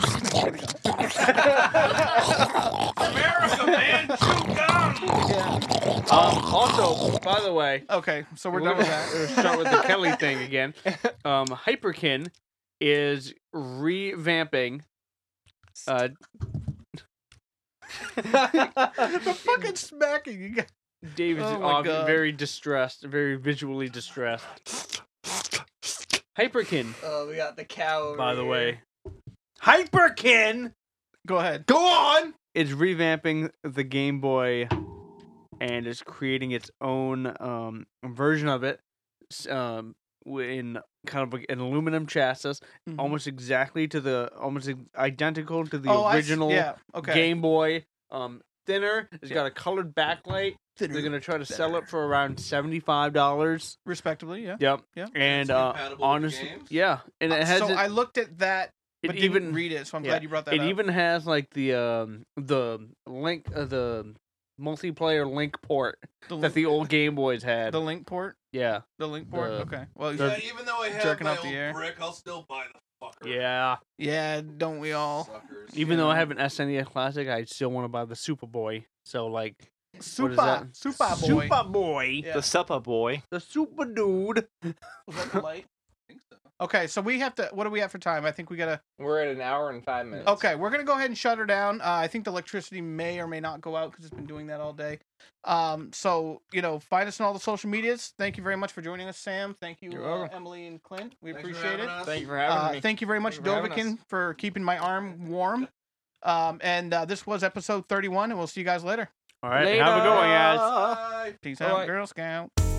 America, man, chew gum. Yeah. Um, also, by the way, Okay, so we're done with that. We'll start with the Kelly thing again. Um, Hyperkin is revamping. Uh, the fucking smacking. You got... Dave is Oh my ob- God. very distressed, very visually distressed. Hyperkin, Oh, we got the cow. over by the here. way. Hyperkin Go ahead. Go on. is revamping the Game Boy and is creating its own um, version of it s- um, in kind of like an aluminum chassis, Mhm. almost exactly to the, almost ex- identical to the Oh, I s- original yeah. Okay. Game Boy. Um, thinner. It's Yeah. got a colored backlight. They're Thinner, gonna try to sell better. it for around seventy-five dollars. Respectively, yeah. Yep. Yeah. And It's uh, compatible with honestly, games? yeah, and it has so it, I looked at that, it but even didn't read it. So I'm yeah, glad you brought that it up. even has like the um the link uh, the multiplayer link port the that link, the old Game Boys had. the link port. Yeah. The link port. The- okay. Well, the- Yeah, even though I have jerking my off the old air. brick, I'll still buy the fucker. Yeah. yeah. Don't we all? Suckers. Even though I Yeah. have an S N E S Classic, I still want to buy the Superboy. So like Super, that? super boy. Superboy, Yeah. The supper boy. the super dude. Was that the light? I think so. Okay, so we have to. What do we have for time? I think we gotta. We're at an hour and five minutes. Okay, we're gonna go ahead and shut her down. Uh, I think the electricity may or may not go out because it's been doing that all day. Um, so you know, find us on all the social medias. Thank you very much for joining us, Sam. Thank you, You're uh, welcome. Emily and Clint. We Thanks for appreciate having it. us. Thank you for having Uh, me. thank you very much, Thank you for having Dovikin, us. for keeping my arm warm. Um, and uh, this was episode thirty-one, and we'll see you guys later. All right, have a good one, guys. Bye. Peace Bye-bye. out, Girl Scout.